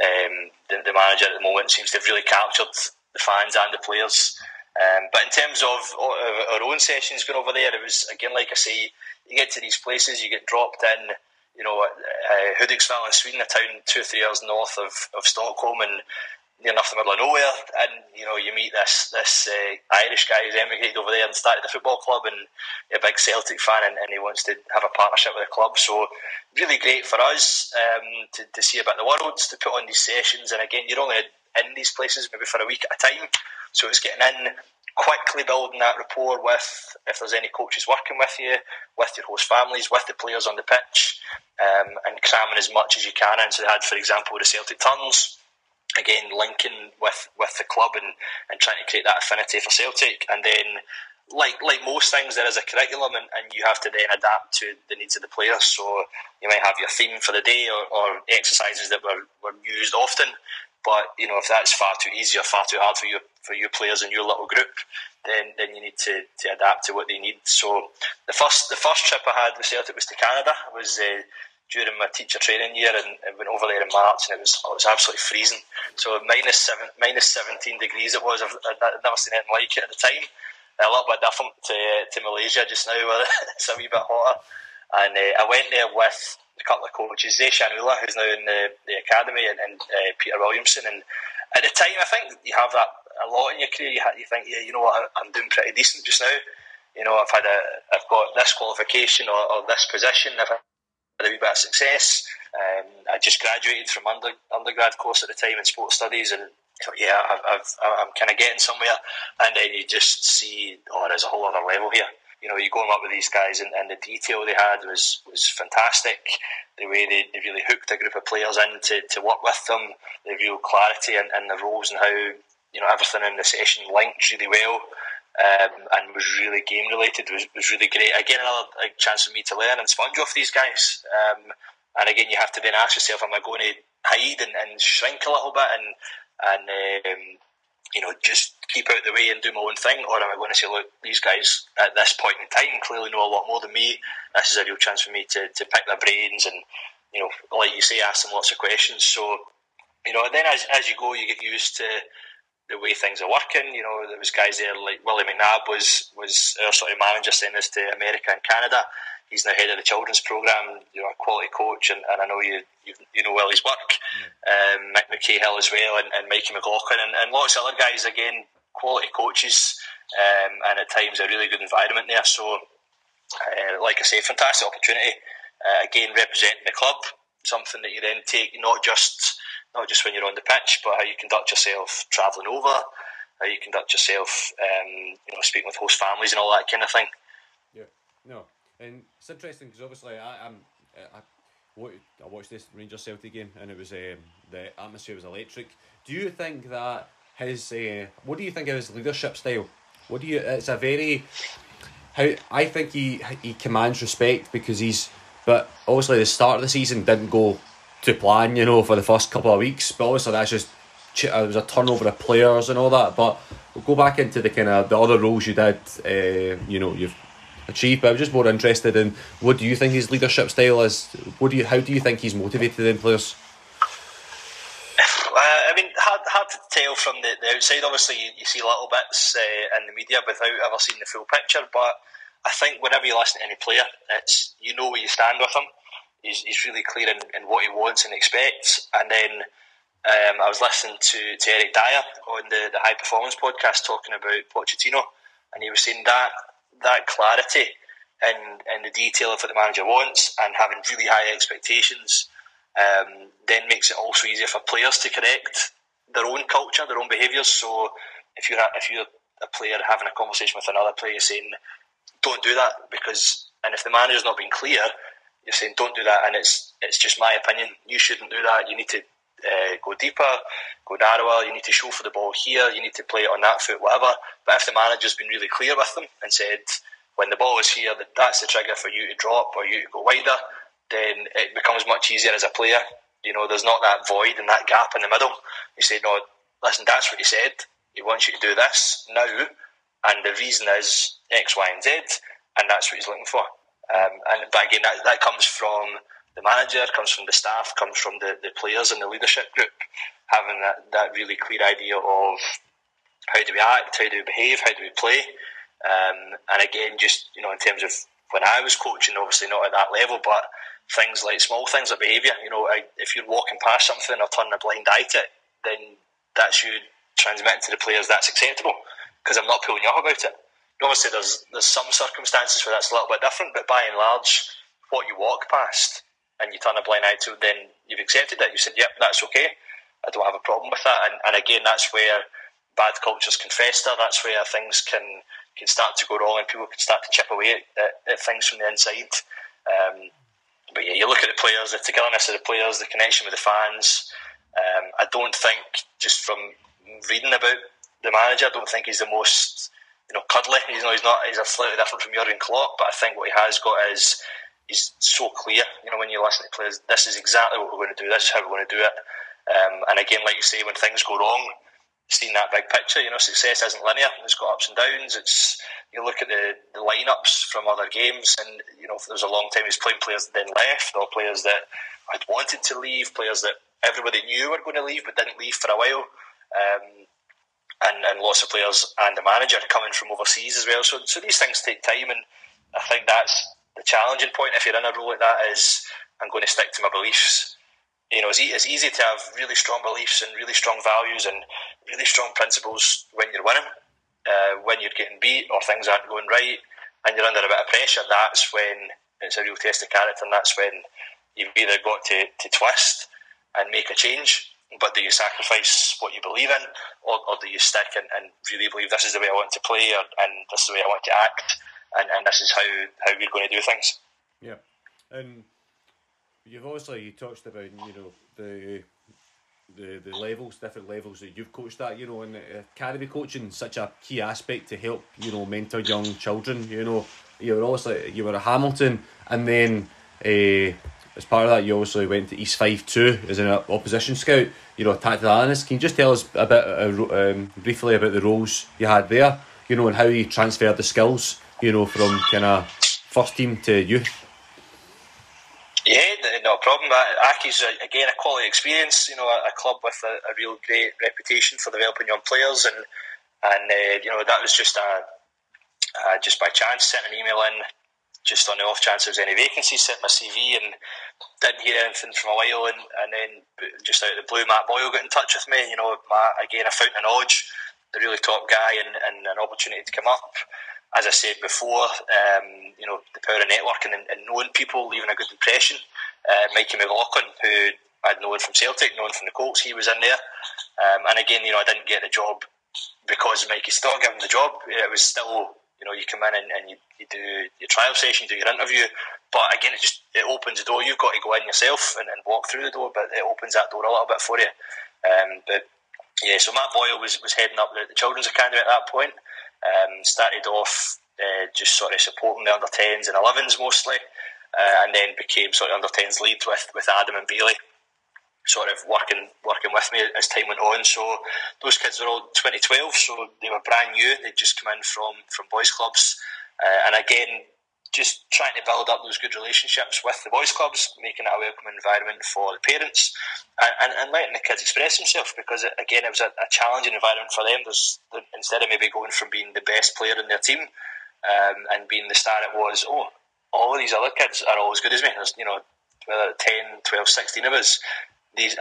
the manager at the moment seems to have really captured the fans and the players. But in terms of our own sessions going over there, it was, again, like I say, you get to these places, you get dropped in, Hudiksvall in Sweden, a town 2-3 hours north of Stockholm, and near enough the middle of nowhere, and you meet this Irish guy who's emigrated over there and started the football club, and a big Celtic fan, and he wants to have a partnership with the club. So really great for us to see a bit of the world, to put on these sessions. And again, you're only in these places maybe for a week at a time, so it's getting in quickly, building that rapport with, if there's any coaches working with you, with your host families, with the players on the pitch, and cramming as much as you can in. So they had, for example, the Celtic Turns, again linking with the club and trying to create that affinity for Celtic. And then like most things, there is a curriculum, and you have to then adapt to the needs of the players. So you might have your theme for the day, or exercises that were used often, but if that's far too easy or far too hard for your players in your little group, then you need to adapt to what they need. So the first trip I had with Celtic was to Canada. It was during my teacher training year, and I went over there in March, and it was absolutely freezing. So minus 17 degrees it was. I'd never seen anything like it at the time. A little bit different to Malaysia just now, where it's a wee bit hotter. And I went there with a couple of coaches, Zay Shanula, who's now in the academy, and Peter Williamson. And at the time, I think you have that a lot in your career. You think, yeah, you know what, I'm doing pretty decent just now. I've got this qualification or this position. I've had a wee bit of success. I just graduated from undergrad course at the time in sports studies, and so yeah, I'm kind of getting somewhere. And then you just see, there's a whole other level here. You going up with these guys, and the detail they had was fantastic. The way they really hooked a group of players in to work with them, the real clarity and the roles, and how everything in the session linked really well, and was really game related. Was really great. Again, another chance for me to learn and sponge off these guys. And again, you have to then ask yourself, am I going to hide and shrink a little bit and just keep out the way and do my own thing, or am I going to say, look, these guys at this point in time clearly know a lot more than me. This is a real chance for me to pick their brains and, like you say, ask them lots of questions. So, and then as you go, you get used to the way things are working. There was guys there like Willie McNabb was our sort of manager, sending us to America and Canada. He's now head of the children's programme, a quality coach, and I know you know Willie's work. Mick McCahill as well, and Mikey McLaughlin, and lots of other guys, again, quality coaches, and at times a really good environment there. So, like I say, fantastic opportunity. Again, representing the club, something that you then take not just when you're on the pitch, but how you conduct yourself travelling over, how you conduct yourself, speaking with host families and all that kind of thing. Yeah, no. And it's interesting because obviously I watched this Rangers Celtic game, and it was the atmosphere was electric. Do you think that what do you think of his leadership style? It's a very, how I think he commands respect because he's but obviously the start of the season didn't go to plan, for the first couple of weeks. But obviously that's just it was a turnover of players and all that. But we'll go back into the kind of the other roles you did. You've achieved. But I'm just more interested in what do you think his leadership style is? How do you think he's motivated in players? I mean, hard to tell from the outside. Obviously, you see little bits in the media without ever seeing the full picture. But I think whenever you listen to any player, it's where you stand with him. He's really clear in what he wants and expects. And then I was listening to Eric Dyer on the High Performance podcast talking about Pochettino, and he was saying that clarity and the detail of what the manager wants and having really high expectations then makes it also easier for players to correct their own culture, their own behaviours. So if you're a player having a conversation with another player saying don't do that, and if the manager's not being clear, you're saying don't do that, and it's just my opinion, you shouldn't do that, you need to go deeper, go narrower, you need to show for the ball here, you need to play it on that foot, whatever. But if the manager's been really clear with them and said when the ball is here, that's the trigger for you to drop or you to go wider, then it becomes much easier as a player. There's not that void and that gap in the middle. You say, no, listen, that's what he said, he wants you to do this now, and the reason is X, Y and Z, and that's what he's looking for. But again, that comes from the manager, comes from the staff, comes from the players and the leadership group, having that really clear idea of how do we act, how do we behave, how do we play. And again, just in terms of when I was coaching, obviously not at that level, but small things like behaviour. If you're walking past something or turning a blind eye to it, then that's you transmitting to the players that's acceptable because I'm not pulling you up about it. Obviously, there's some circumstances where that's a little bit different, but by and large, what you walk past and you turn a blind eye to, then you've accepted it. You said, yep, that's okay. I don't have a problem with that. And again, that's where bad cultures can fester. That's where things can start to go wrong and people can start to chip away at things from the inside. But yeah, you look at the players, the togetherness of the players, the connection with the fans. I don't think, just from reading about the manager, I don't think he's the most cuddly. He's not. He's a slightly different from Jurgen Klopp, but I think what he has got is he's so clear. When you listen to players, this is exactly what we're going to do. This is how we're going to do it. And again, like you say, when things go wrong, seeing that big picture, success isn't linear. It's got ups and downs. You look at the lineups from other games, and if there's a long time he's playing players that then left, or players that had wanted to leave, players that everybody knew were going to leave but didn't leave for a while. And lots of players and the manager coming from overseas as well. So these things take time, and I think that's the challenging point if you're in a role like that is I'm going to stick to my beliefs. It's easy to have really strong beliefs and really strong values and really strong principles when you're winning. When you're getting beat or things aren't going right and you're under a bit of pressure, that's when it's a real test of character, and that's when you've either got to twist and make a change. But do you sacrifice what you believe in, or do you stick and really believe this is the way I want to play, and this is the way I want to act, and this is how we're going to do things? Yeah, and you touched about the levels, different levels that you've coached at, and academy coaching such a key aspect to help mentor young children. You were at Hamilton, and then as part of that, you also went to East Fife too as an opposition scout. Tactical analyst. Can you just tell us a bit briefly about the roles you had there? And how you transferred the skills, from kind of first team to youth. Yeah, no problem. Aki's again a quality experience. A club with a real great reputation for developing young players, and that was just just by chance, sent an email in. Just on the off chance there was any vacancies, sent my CV and didn't hear anything from a while, and then just out of the blue, Matt Boyle got in touch with me. Matt, again, a fountain of knowledge, the really top guy, and an opportunity to come up. As I said before, the power of networking and knowing people, leaving a good impression. Mikey McLaughlin, who I'd known from Celtic, known from the Colts, he was in there. And again, I didn't get the job because Mikey still gave him the job. It was still... you come in and you do your trial session, you do your interview, but again, it opens the door. You've got to go in yourself and walk through the door, but it opens that door a little bit for you. But yeah, so Matt Boyle was heading up the Children's Academy at that point. Started off just sort of supporting the under 10s and 11s mostly, and then became sort of under 10s lead with Adam and Bailey, sort of working with me as time went on. So those kids were all 2012, so they were brand new. They'd just come in from boys clubs, and again, just trying to build up those good relationships with the boys clubs, making it a welcoming environment for the parents, and letting the kids express themselves, because again, it was a challenging environment for them. Instead of maybe going from being the best player in their team and being the star it was, all of these other kids are all as good as me. There's, whether 10, 12, 16 of us, this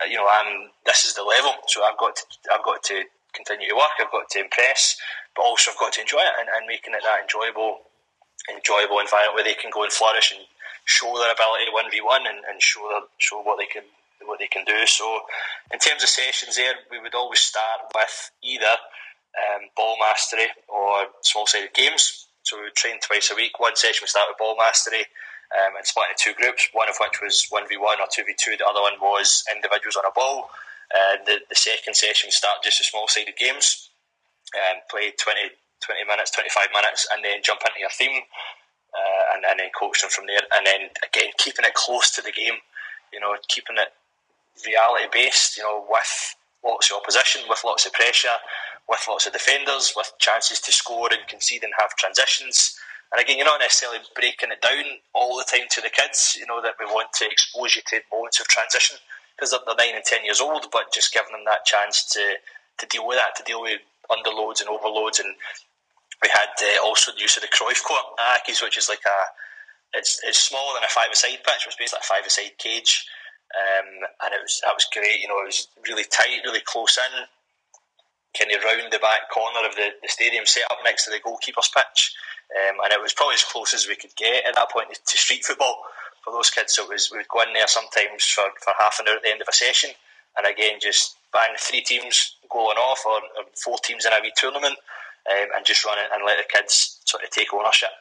is the level. So I've got to continue to work. I've got to impress, but also I've got to enjoy it, and making it that enjoyable environment where they can go and flourish and show their ability 1v1 and show what they can do. So in terms of sessions there, we would always start with either ball mastery or small-sided games. So we would train twice a week. One session would start with ball mastery and split into two groups, one of which was 1v1 or 2v2. The other one was individuals on a ball. The second session would start just with small-sided games, play 20 minutes, 25 minutes, and then jump into your theme and then coach them from there. And then again, keeping it close to the game, keeping it reality based, with lots of opposition, with lots of pressure, with lots of defenders, with chances to score and concede and have transitions. And again, you're not necessarily breaking it down all the time to the kids, that we want to expose you to moments of transition, because they're 9 and 10 years old, but just giving them that chance to deal with that, to deal with underloads and overloads. And we had also the use of the Cruyff Court at Accies, which is it's smaller than a five-a-side pitch, which is basically like a five-a-side cage, and that was great. It was really tight, really close in, kind of round the back corner of the stadium, set up next to the goalkeeper's pitch, and it was probably as close as we could get at that point to street football for those kids. So we'd go in there sometimes for half an hour at the end of a session, and again just bang 3 teams going off, or 4 teams in a wee tournament. And just run it and let the kids sort of take ownership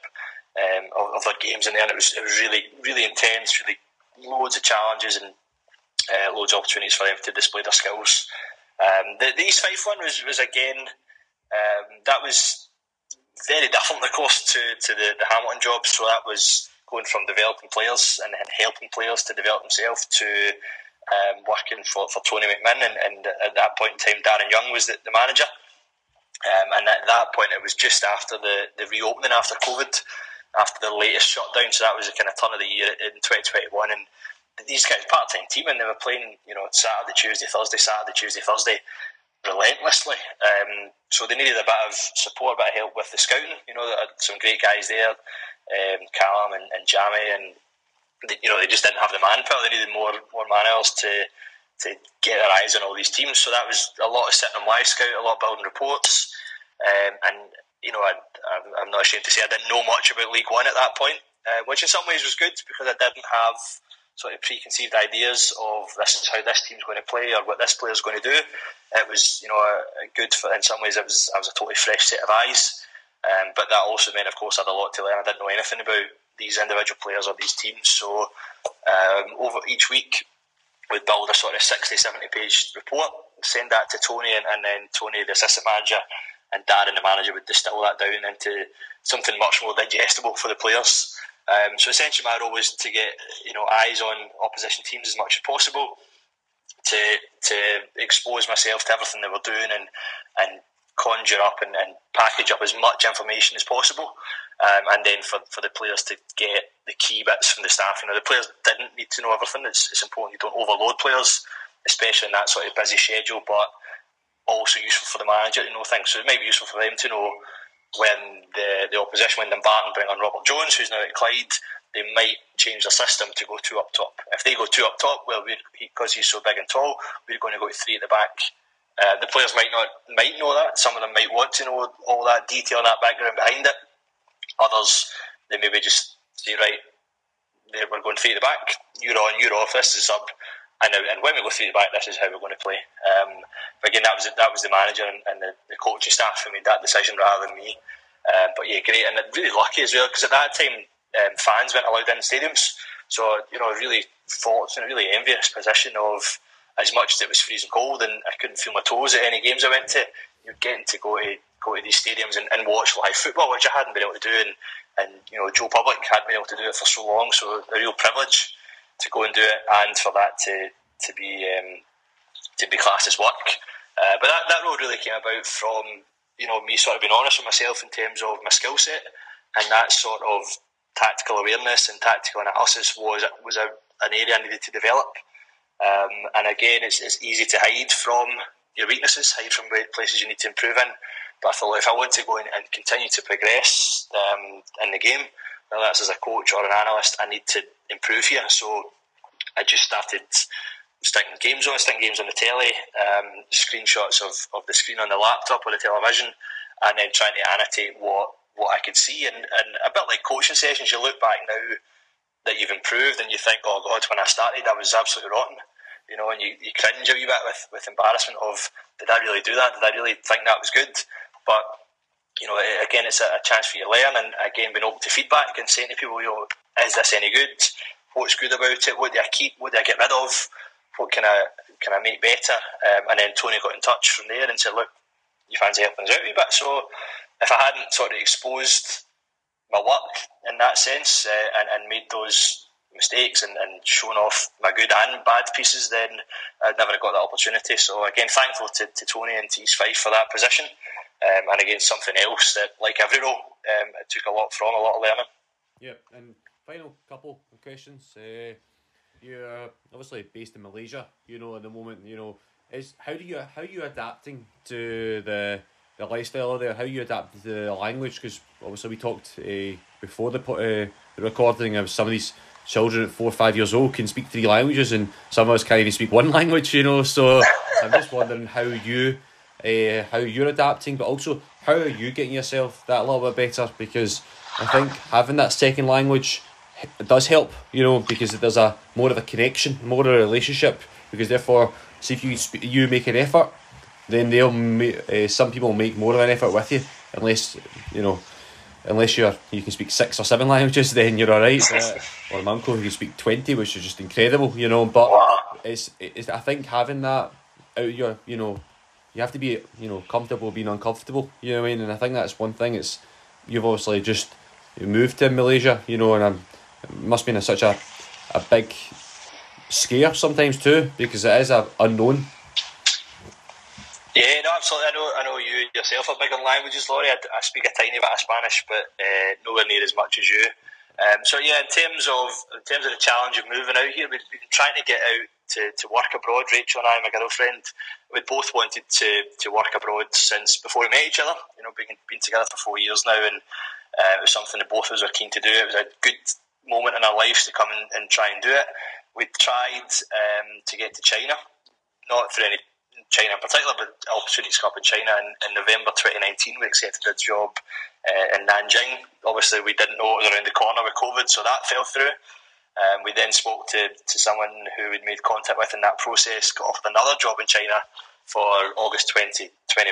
of their games in there. And it was really, really intense, really loads of challenges and loads of opportunities for them to display their skills. The East Fife one was again, that was very different, of course, to the Hamilton job. So that was going from developing players and helping players to develop themselves to working for Tony McMinn. And at that point in time, Darren Young was the manager. And at that point, it was just after the reopening after COVID, after the latest shutdown. So that was the kind of turn of the year in 2021. And these guys, part-time team, and they were playing, Saturday, Tuesday, Thursday, relentlessly. So they needed a bit of support, a bit of help with the scouting. There are some great guys there, Callum and Jamie, and they just didn't have the manpower. They needed more man hours to get their eyes on all these teams. So that was a lot of sitting on Y-Scout, a lot of building reports, and I'm not ashamed to say I didn't know much about League One at that point, which in some ways was good, because I didn't have sort of preconceived ideas of this is how this team's going to play or what this player's going to do. It was good for, in some ways I was a totally fresh set of eyes, but that also meant, of course, I had a lot to learn. I didn't know anything about these individual players or these teams. So over each week we'd build a sort of 60-70 page report, send that to Tony, and then Tony, the assistant manager, and Darren, the manager, would distill that down into something much more digestible for the players. So essentially my role was to get eyes on opposition teams as much as possible, to expose myself to everything they were doing, and conjure up and package up as much information as possible, and then for the players to get the key bits from the staff. The players didn't need to know everything. It's important you don't overload players, especially in that sort of busy schedule, but also useful for the manager to know things. So it might be useful for them to know when the opposition, when Dumbarton bring on Robert Jones, who's now at Clyde, they might change their system to go 2 up top. If they go 2 up top, well, because he's so big and tall, we're going to go to 3 at the back. The players might know that. Some of them might want to know all that detail and that background behind it. Others, they maybe just say, right, we're going 3 at the back, you're on, you're off, this is a sub, and when we go 3 at the back, this is how we're going to play. But again, that was the manager and the coaching staff who made that decision rather than me. But yeah, great, and really lucky as well, because at that time fans weren't allowed in stadiums. So really fortunate, really envious position of, as much as it was freezing cold and I couldn't feel my toes at any games I went to, you're getting to go to these stadiums and watch live football, which I hadn't been able to do Joe Public hadn't been able to do it for so long, so a real privilege to go and do it, and for that to be classed as work. But that role really came about from me sort of being honest with myself in terms of my skill set, and that sort of tactical awareness and tactical analysis was an area I needed to develop. And again, it's easy to hide from your weaknesses, hide from places you need to improve in. But I thought if I want to go and continue to progress in the game, whether that's as a coach or an analyst, I need to improve here. So I just started sticking games on the telly, screenshots of the screen on the laptop or the television, and then trying to annotate what I could see. And a bit like coaching sessions, you look back now that you've improved and you think, oh God, when I started I was absolutely rotten. And you cringe a wee bit with embarrassment of, did I really do that? Did I really think that was good? But, again, it's a chance for you to learn, and again, being open to feedback and saying to people, is this any good? What's good about it? What do I keep? What do I get rid of? What can I make better? And then Tony got in touch from there and said, look, you fancy helping us out a wee bit? So if I hadn't sort of exposed my work in that sense and made those mistakes and shown off my good and bad pieces, then I'd never have got that opportunity. So again, thankful to Tony and to East Fife for that position. And again, something else that, like every role, it took a lot of learning. Yeah, and final couple of questions. You're obviously based in Malaysia, at the moment, how are you adapting to the lifestyle there? How are you adapting to the language? Because obviously we talked before the recording of some of these children at 4 or 5 years old can speak 3 languages, and some of us can't even speak one language, so I'm just wondering how you're adapting, but also how are you getting yourself that little bit better, because I think having that second language, it does help, because there's more of a connection, more of a relationship, because therefore, see if you make an effort, then some people make more of an effort with you, unless you can speak 6 or 7 languages, then you're alright. Or my uncle who can speak 20, which is just incredible, but it's I think having that out your, you have to be, comfortable being uncomfortable, and I think that's one thing. You've obviously just moved to Malaysia, and it must be such a big scare sometimes too, because it is a unknown. Yeah, no, absolutely. I know you yourself are big on languages, Laurie. I speak a tiny bit of Spanish, but nowhere near as much as you. So yeah, in terms of the challenge of moving out here, we've been trying to get out to work abroad. Rachel and I, my girlfriend, we both wanted to work abroad since before we met each other. We've been together for 4 years now, and it was something that both of us were keen to do. It was a good moment in our lives to come and try and do it. We tried to get to China, not through any China in particular, but opportunities come up in China. In November 2019, we accepted a job in Nanjing. Obviously, we didn't know it was around the corner with COVID, so that fell through. We then spoke to someone who we'd made contact with in that process, got offered another job in China for August 2021,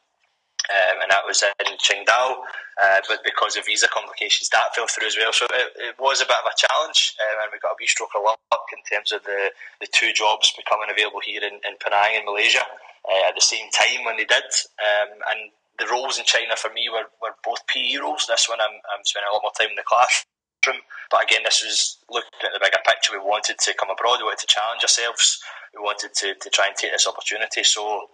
and that was in Qingdao, but because of visa complications, that fell through as well. So it was a bit of a challenge, and we got a wee stroke of luck in terms of the 2 jobs becoming available here in Penang in Malaysia at the same time when they did. And the roles in China for me were both PE roles. This one I'm spending a lot more time in the classroom, but again, this was looking at the bigger picture. We wanted to come abroad, we wanted to challenge ourselves, we wanted to try and take this opportunity. So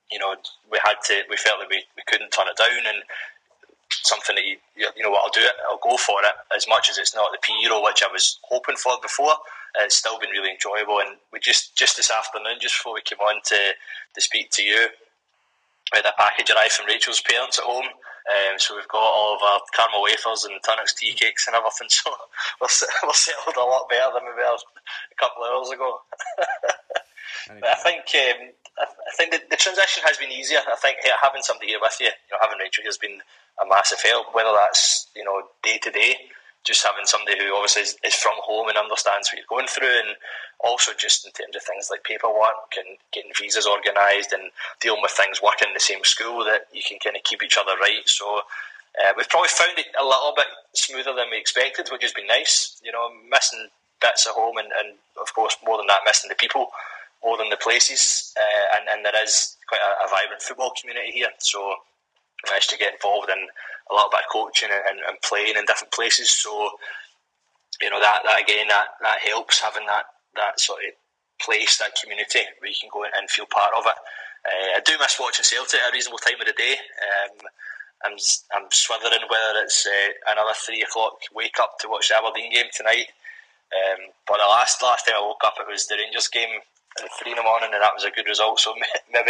we felt that we couldn't turn it down, and something that I'll do it, I'll go for it. As much as it's not the PE role which I was hoping for before, it's still been really enjoyable. And we just this afternoon, just before we came on to speak to you, we had a package arrive from Rachel's parents at home. So we've got all of our caramel wafers and Tunnocks tea cakes and everything. So we're settled a lot better than we were a couple of hours ago. But I think the transition has been easier. I think having somebody here with you, having Rachel here has been a massive help. Whether that's day to day, just having somebody who obviously is from home and understands what you're going through, and also just in terms of things like paperwork and getting visas organised and dealing with things, working in the same school, that you can kind of keep each other right. So we've probably found it a little bit smoother than we expected, which has been nice. Missing bits at home, and of course more than that, missing the people more than the places, and there is quite a vibrant football community here, so I managed to get involved in a little bit of coaching and playing in different places. So, you know, that again, that helps, having that sort of place, that community where you can go and feel part of it. I do miss watching Celtic at a reasonable time of the day. I'm swithering whether it's another 3 o'clock wake up to watch the Aberdeen game tonight. But the last time I woke up, it was the Rangers game at 3 in the morning, and that was a good result. So maybe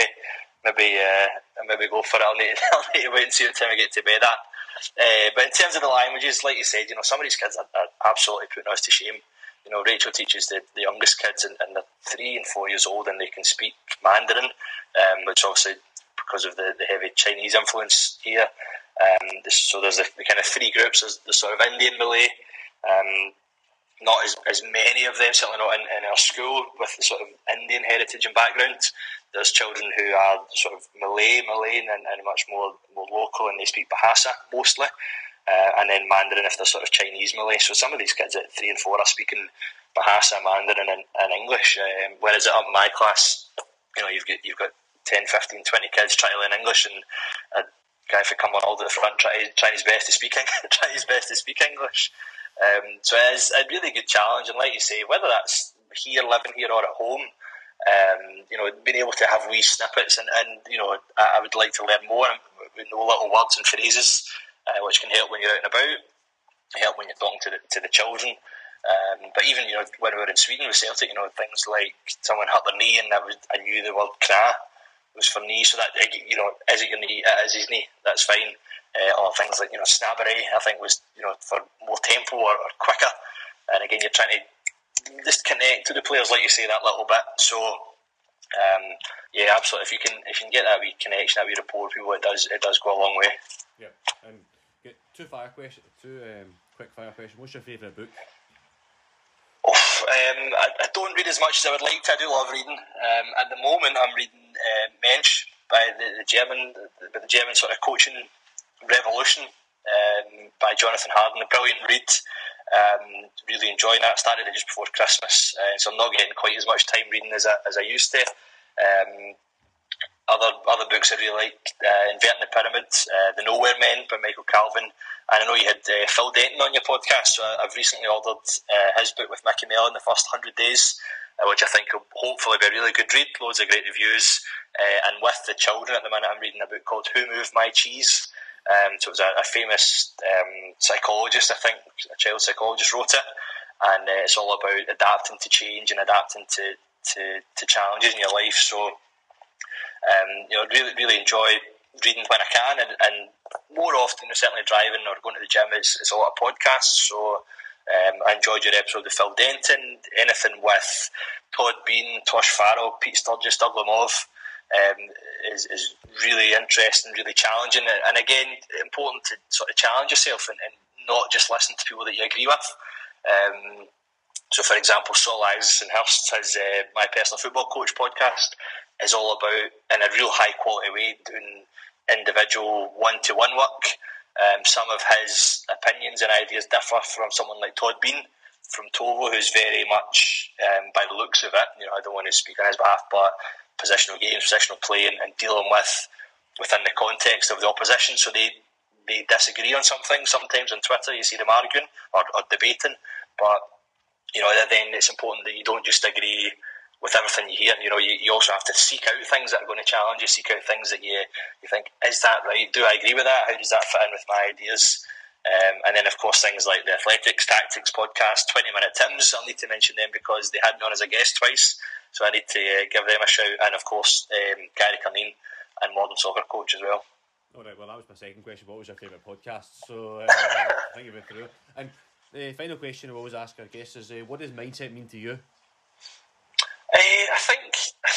go for it. I'll need to wait and see what time I get to bed at. But in terms of the languages, like you said, you know, some of these kids are absolutely putting us to shame. You know, Rachel teaches the youngest kids, and they're 3 and 4 years old, and they can speak Mandarin, which obviously, because of the heavy Chinese influence here. So there's the kind of 3 groups. There's the sort of Indian Malay, not as many of them, certainly not in our school, with the sort of Indian heritage and background. There's children who are sort of Malay and much more local, and they speak Bahasa mostly. And then Mandarin if they're sort of Chinese Malay. So some of these kids at 3 and 4 are speaking Bahasa, Mandarin and English. Whereas up in my class, you know, you've got 10, 15, 20 kids trying to learn English, and a guy for come on all at the front trying his best to speak English. So it is a really good challenge, and like you say, whether that's living here or at home, you know, being able to have wee snippets, and you know, I would like to learn more and know little words and phrases, which can help when you're out and about, help when you're talking to the children. But even, you know, when we were in Sweden with Celtic, you know, things like someone hurt their knee, and I knew the word knä was for knee, so that, you know, is it your knee? It is his knee. That's fine. Or things like, you know, snabbary, I think was, you know, for more tempo or quicker. And again, you're trying to just connect to the players, like you say, that little bit. So, yeah, absolutely. If you can get that wee connection, that wee rapport with people, it does go a long way. Yeah, and get two quick fire questions. What's your favourite book? I don't read as much as I would like to. I do love reading. At the moment, I'm reading Mensch by the German sort of coaching revolution by Jonathan Harden. A brilliant read. Really enjoying that. Started it just before Christmas, so I'm not getting quite as much time reading as I used to. Other books I really like, Inverting the Pyramid, The Nowhere Men by Michael Calvin. And I know you had Phil Denton on your podcast, so I've recently ordered his book with Mickey Mellon, The First 100 Days, which I think will hopefully be a really good read. Loads of great reviews. And with the children at the minute, I'm reading a book called Who Moved My Cheese? So it was a famous psychologist, I think, a child psychologist wrote it. And it's all about adapting to change and adapting to challenges in your life. So, you know, really enjoy reading when I can, and more often, certainly driving or going to the gym, it's a lot of podcasts. So I enjoyed your episode with Phil Denton. Anything with Todd Bean, Tosh Farrell, Pete Sturgis, Doug Lemov is really interesting, really challenging, and again, important to sort of challenge yourself and not just listen to people that you agree with. So, for example, Saul Isaacson-Hurst, his My Personal Football Coach podcast, is all about, in a real high quality way, doing individual one-to-one work. Some of his opinions and ideas differ from someone like Todd Bean from Tovo, who's very much, by the looks of it, you know, I don't want to speak on his behalf, but positional games, positional play, and dealing within the context of the opposition. So they disagree on something. Sometimes on Twitter you see them arguing or debating, but you know, then it's important that you don't just agree with everything you hear. You know, you also have to seek out things that are going to challenge you, seek out things that you think, is that right? Do I agree with that? How does that fit in with my ideas? And then, of course, things like the Athletics Tactics podcast, 20-Minute Tims, I'll need to mention them because they had me on as a guest twice, so I need to give them a shout. And, of course, Gary Cunningham and Modern Soccer Coach as well. All right, well, that was my second question. What was your favourite podcast? So, I think you went through. And the final question I always ask our guests is, what does mindset mean to you? I think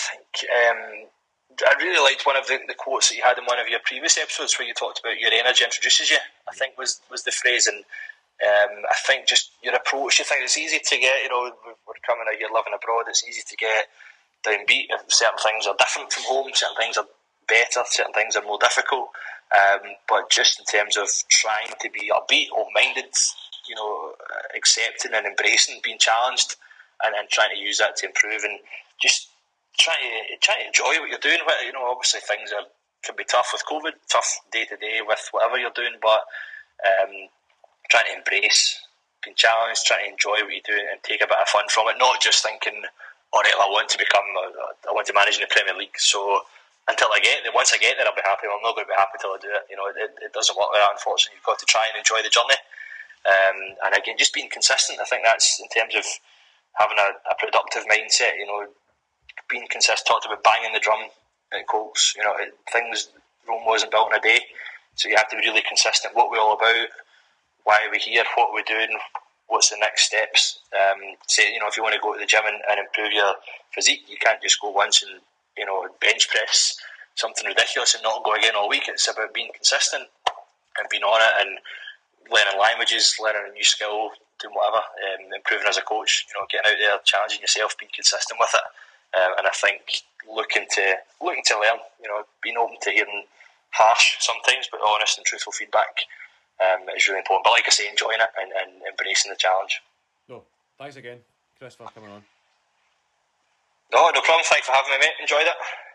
I really liked one of the quotes that you had in one of your previous episodes where you talked about your energy introduces you, I think was the phrase. And I think just your approach, you think it's easy to get, you know, we're coming out here living abroad, it's easy to get downbeat. Certain things are different from home, certain things are better, certain things are more difficult. But just in terms of trying to be upbeat, open-minded, you know, accepting and embracing being challenged, and then trying to use that to improve, and just try to enjoy what you're doing. You know, obviously things are can be tough with COVID, tough day to day with whatever you're doing, but trying to embrace being challenged, trying to enjoy what you do and take a bit of fun from it, not just thinking, all right, I want to manage in the Premier League, so once I get there, I'll be happy. I'm not going to be happy till I do it. You know, it doesn't work like that, unfortunately. You've got to try and enjoy the journey. And again, just being consistent. I think that's in terms of having a productive mindset. You know, being consistent. Talked about banging the drum at Colts. You know, Rome wasn't built in a day, so you have to be really consistent. What we're all about, why are we here, what are we doing, what's the next steps. You know, if you want to go to the gym and improve your physique, you can't just go once and, you know, bench press something ridiculous and not go again all week. It's about being consistent and being on it and learning languages, learning a new skill, doing whatever, improving as a coach, you know, getting out there, challenging yourself, being consistent with it. And I think looking to learn, you know, being open to hearing harsh sometimes but honest and truthful feedback is really important. But like I say, enjoying it and embracing the challenge. No, thanks again, Chris, for coming on. No problem. Thanks for having me, mate. Enjoyed it.